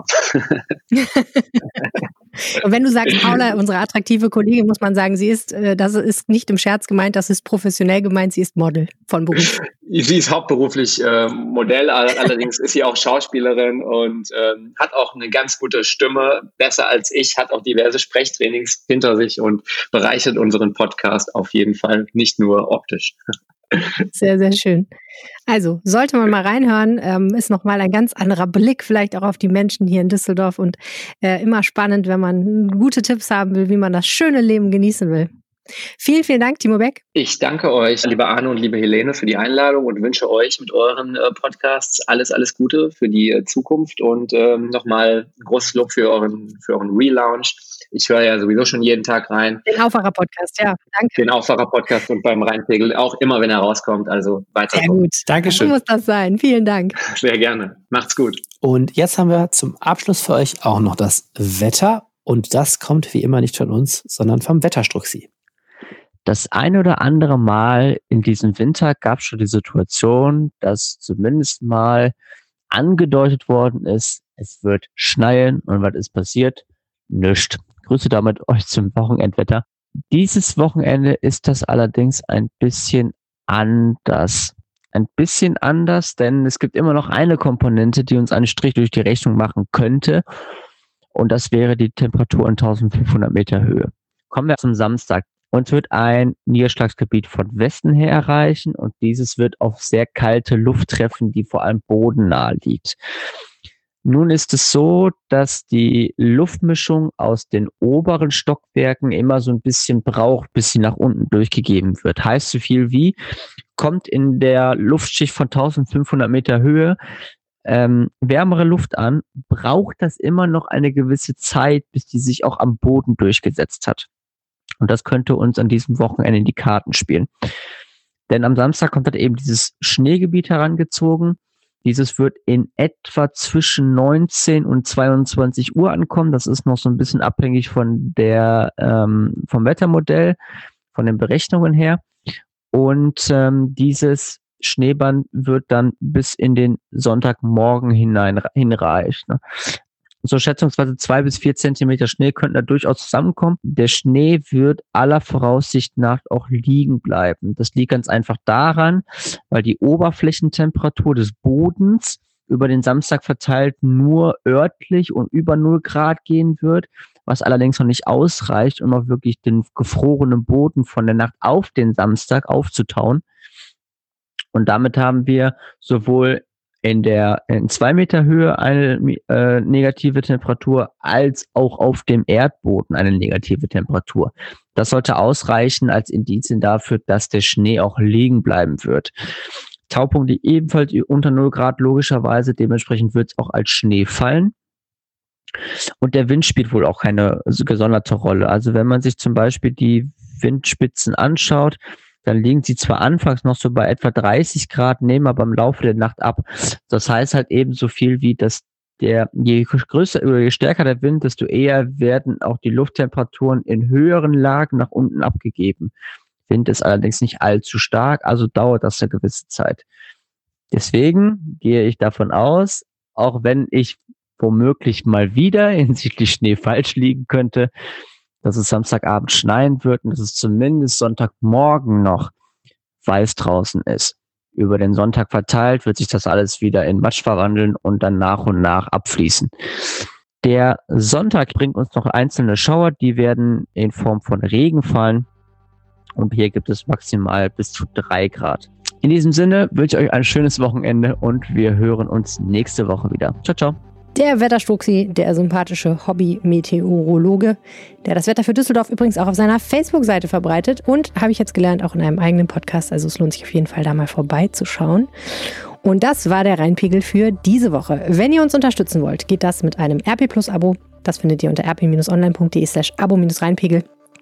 Und wenn du sagst, Paula, unsere attraktive Kollegin, muss man sagen, sie ist, äh, das ist nicht im Scherz gemeint, das ist professionell gemeint, sie ist Model von Beruf. Sie ist hauptberuflich äh, Modell, allerdings ist sie auch Schauspielerin und ähm, hat auch eine ganz gute Stimme, besser als ich, hat auch diverse Sprechtrainings hinter sich und bereichert unseren Podcast auf jeden Fall, nicht nur optisch. Sehr, sehr schön. Also, sollte man mal reinhören, ähm, ist nochmal ein ganz anderer Blick vielleicht auch auf die Menschen hier in Düsseldorf und äh, immer spannend, wenn man gute Tipps haben will, wie man das schöne Leben genießen will. Vielen, vielen Dank, Timo Beck. Ich danke euch, liebe Arne und liebe Helene, für die Einladung und wünsche euch mit euren äh, Podcasts alles, alles Gute für die äh, Zukunft und ähm, nochmal ein großes Lob für euren, für euren Relaunch. Ich höre ja sowieso schon jeden Tag rein. Den Aufwacher-Podcast, ja, danke. Den Aufwacher-Podcast und beim Rheinpegel auch immer, wenn er rauskommt, also weiter. Sehr gut. Dankeschön. So muss das sein. Vielen Dank. Sehr gerne. Macht's gut. Und jetzt haben wir zum Abschluss für euch auch noch das Wetter und das kommt wie immer nicht von uns, sondern vom Wetterstruxi. Das ein oder andere Mal in diesem Winter gab es schon die Situation, dass zumindest mal angedeutet worden ist, es wird schneien und was ist passiert? Nichts. Grüße damit euch zum Wochenendwetter. Dieses Wochenende ist das allerdings ein bisschen anders. Ein bisschen anders, denn es gibt immer noch eine Komponente, die uns einen Strich durch die Rechnung machen könnte. Und das wäre die Temperatur in eintausendfünfhundert Meter Höhe. Kommen wir zum Samstag. Uns wird ein Niederschlagsgebiet von Westen her erreichen und dieses wird auf sehr kalte Luft treffen, die vor allem bodennah liegt. Nun ist es so, dass die Luftmischung aus den oberen Stockwerken immer so ein bisschen braucht, bis sie nach unten durchgegeben wird. Heißt so viel wie, kommt in der Luftschicht von eintausendfünfhundert Meter Höhe ähm, wärmere Luft an, braucht das immer noch eine gewisse Zeit, bis die sich auch am Boden durchgesetzt hat. Und das könnte uns an diesem Wochenende in die Karten spielen. Denn am Samstag kommt dann eben dieses Schneegebiet herangezogen. Dieses wird in etwa zwischen neunzehn und zweiundzwanzig Uhr ankommen. Das ist noch so ein bisschen abhängig von der, ähm, vom Wettermodell, von den Berechnungen her. Und ähm, dieses Schneeband wird dann bis in den Sonntagmorgen hinein hinreichen. Ne? So schätzungsweise zwei bis vier Zentimeter Schnee könnten da durchaus zusammenkommen. Der Schnee wird aller Voraussicht nach auch liegen bleiben. Das liegt ganz einfach daran, weil die Oberflächentemperatur des Bodens über den Samstag verteilt nur örtlich und über null Grad gehen wird, was allerdings noch nicht ausreicht, um auch wirklich den gefrorenen Boden von der Nacht auf den Samstag aufzutauen. Und damit haben wir sowohl in der in zwei Meter Höhe eine äh, negative Temperatur als auch auf dem Erdboden eine negative Temperatur. Das sollte ausreichen als Indizien dafür, dass der Schnee auch liegen bleiben wird. Taupunkte ebenfalls unter null Grad logischerweise, dementsprechend wird es auch als Schnee fallen. Und der Wind spielt wohl auch keine gesonderte Rolle. Also wenn man sich zum Beispiel die Windspitzen anschaut, dann liegen sie zwar anfangs noch so bei etwa dreißig Grad, nehmen aber im Laufe der Nacht ab. Das heißt halt eben so viel wie, dass der, je größer oder je stärker der Wind, desto eher werden auch die Lufttemperaturen in höheren Lagen nach unten abgegeben. Wind ist allerdings nicht allzu stark, also dauert das eine gewisse Zeit. Deswegen gehe ich davon aus, auch wenn ich womöglich mal wieder hinsichtlich Schnee falsch liegen könnte, dass es Samstagabend schneien wird und dass es zumindest Sonntagmorgen noch weiß draußen ist. Über den Sonntag verteilt wird sich das alles wieder in Matsch verwandeln und dann nach und nach abfließen. Der Sonntag bringt uns noch einzelne Schauer, die werden in Form von Regen fallen und hier gibt es maximal bis zu drei Grad. In diesem Sinne wünsche ich euch ein schönes Wochenende und wir hören uns nächste Woche wieder. Ciao, ciao. Der Wetterstruxi, der sympathische Hobby-Meteorologe, der das Wetter für Düsseldorf übrigens auch auf seiner Facebook-Seite verbreitet und, habe ich jetzt gelernt, auch in einem eigenen Podcast. Also es lohnt sich auf jeden Fall, da mal vorbeizuschauen. Und das war der Rheinpegel für diese Woche. Wenn ihr uns unterstützen wollt, geht das mit einem R P Plus Abo. Das findet ihr unter r p online punkt d e slash abo Rheinpegel.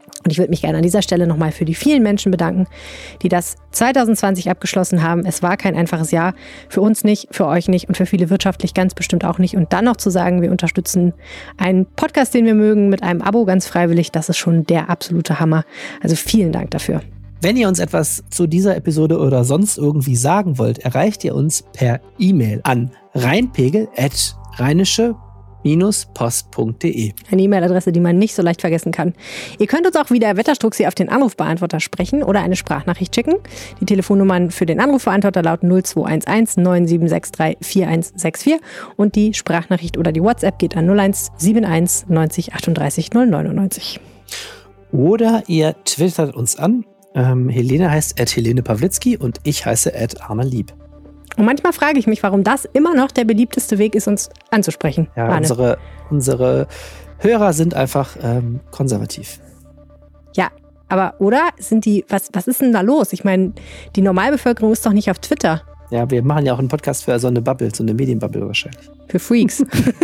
Und ich würde mich gerne an dieser Stelle nochmal für die vielen Menschen bedanken, die das zwanzig zwanzig abgeschlossen haben. Es war kein einfaches Jahr. Für uns nicht, für euch nicht und für viele wirtschaftlich ganz bestimmt auch nicht. Und dann noch zu sagen, wir unterstützen einen Podcast, den wir mögen, mit einem Abo ganz freiwillig, das ist schon der absolute Hammer. Also vielen Dank dafür. Wenn ihr uns etwas zu dieser Episode oder sonst irgendwie sagen wollt, erreicht ihr uns per E-Mail an reinpegel at rheinische post punkt de. Eine E-Mail-Adresse, die man nicht so leicht vergessen kann. Ihr könnt uns auch wieder Wetterstruxi auf den Anrufbeantworter sprechen oder eine Sprachnachricht schicken. Die Telefonnummern für den Anrufbeantworter lauten null zwei eins eins neun sieben sechs drei vier eins sechs vier und die Sprachnachricht oder die WhatsApp geht an null eins sieben eins neunzig achtunddreißig null neunundneunzig. Oder ihr twittert uns an. Ähm, Helene heißt at Helene Pawlitzki und ich heiße at Arne Lieb. Und manchmal frage ich mich, warum das immer noch der beliebteste Weg ist, uns anzusprechen. Ja, Arne. unsere, unsere Hörer sind einfach ähm, konservativ. Ja, aber oder sind die, was, was ist denn da los? Ich meine, die Normalbevölkerung ist doch nicht auf Twitter. Ja, wir machen ja auch einen Podcast für so eine Bubble, so eine Medienbubble wahrscheinlich. Für Freaks.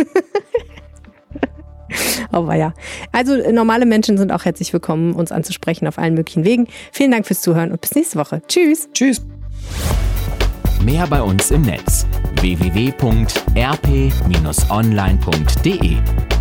Aber ja. Also normale Menschen sind auch herzlich willkommen, uns anzusprechen auf allen möglichen Wegen. Vielen Dank fürs Zuhören und bis nächste Woche. Tschüss. Tschüss. Mehr bei uns im Netz w w w punkt r p Bindestrich online punkt de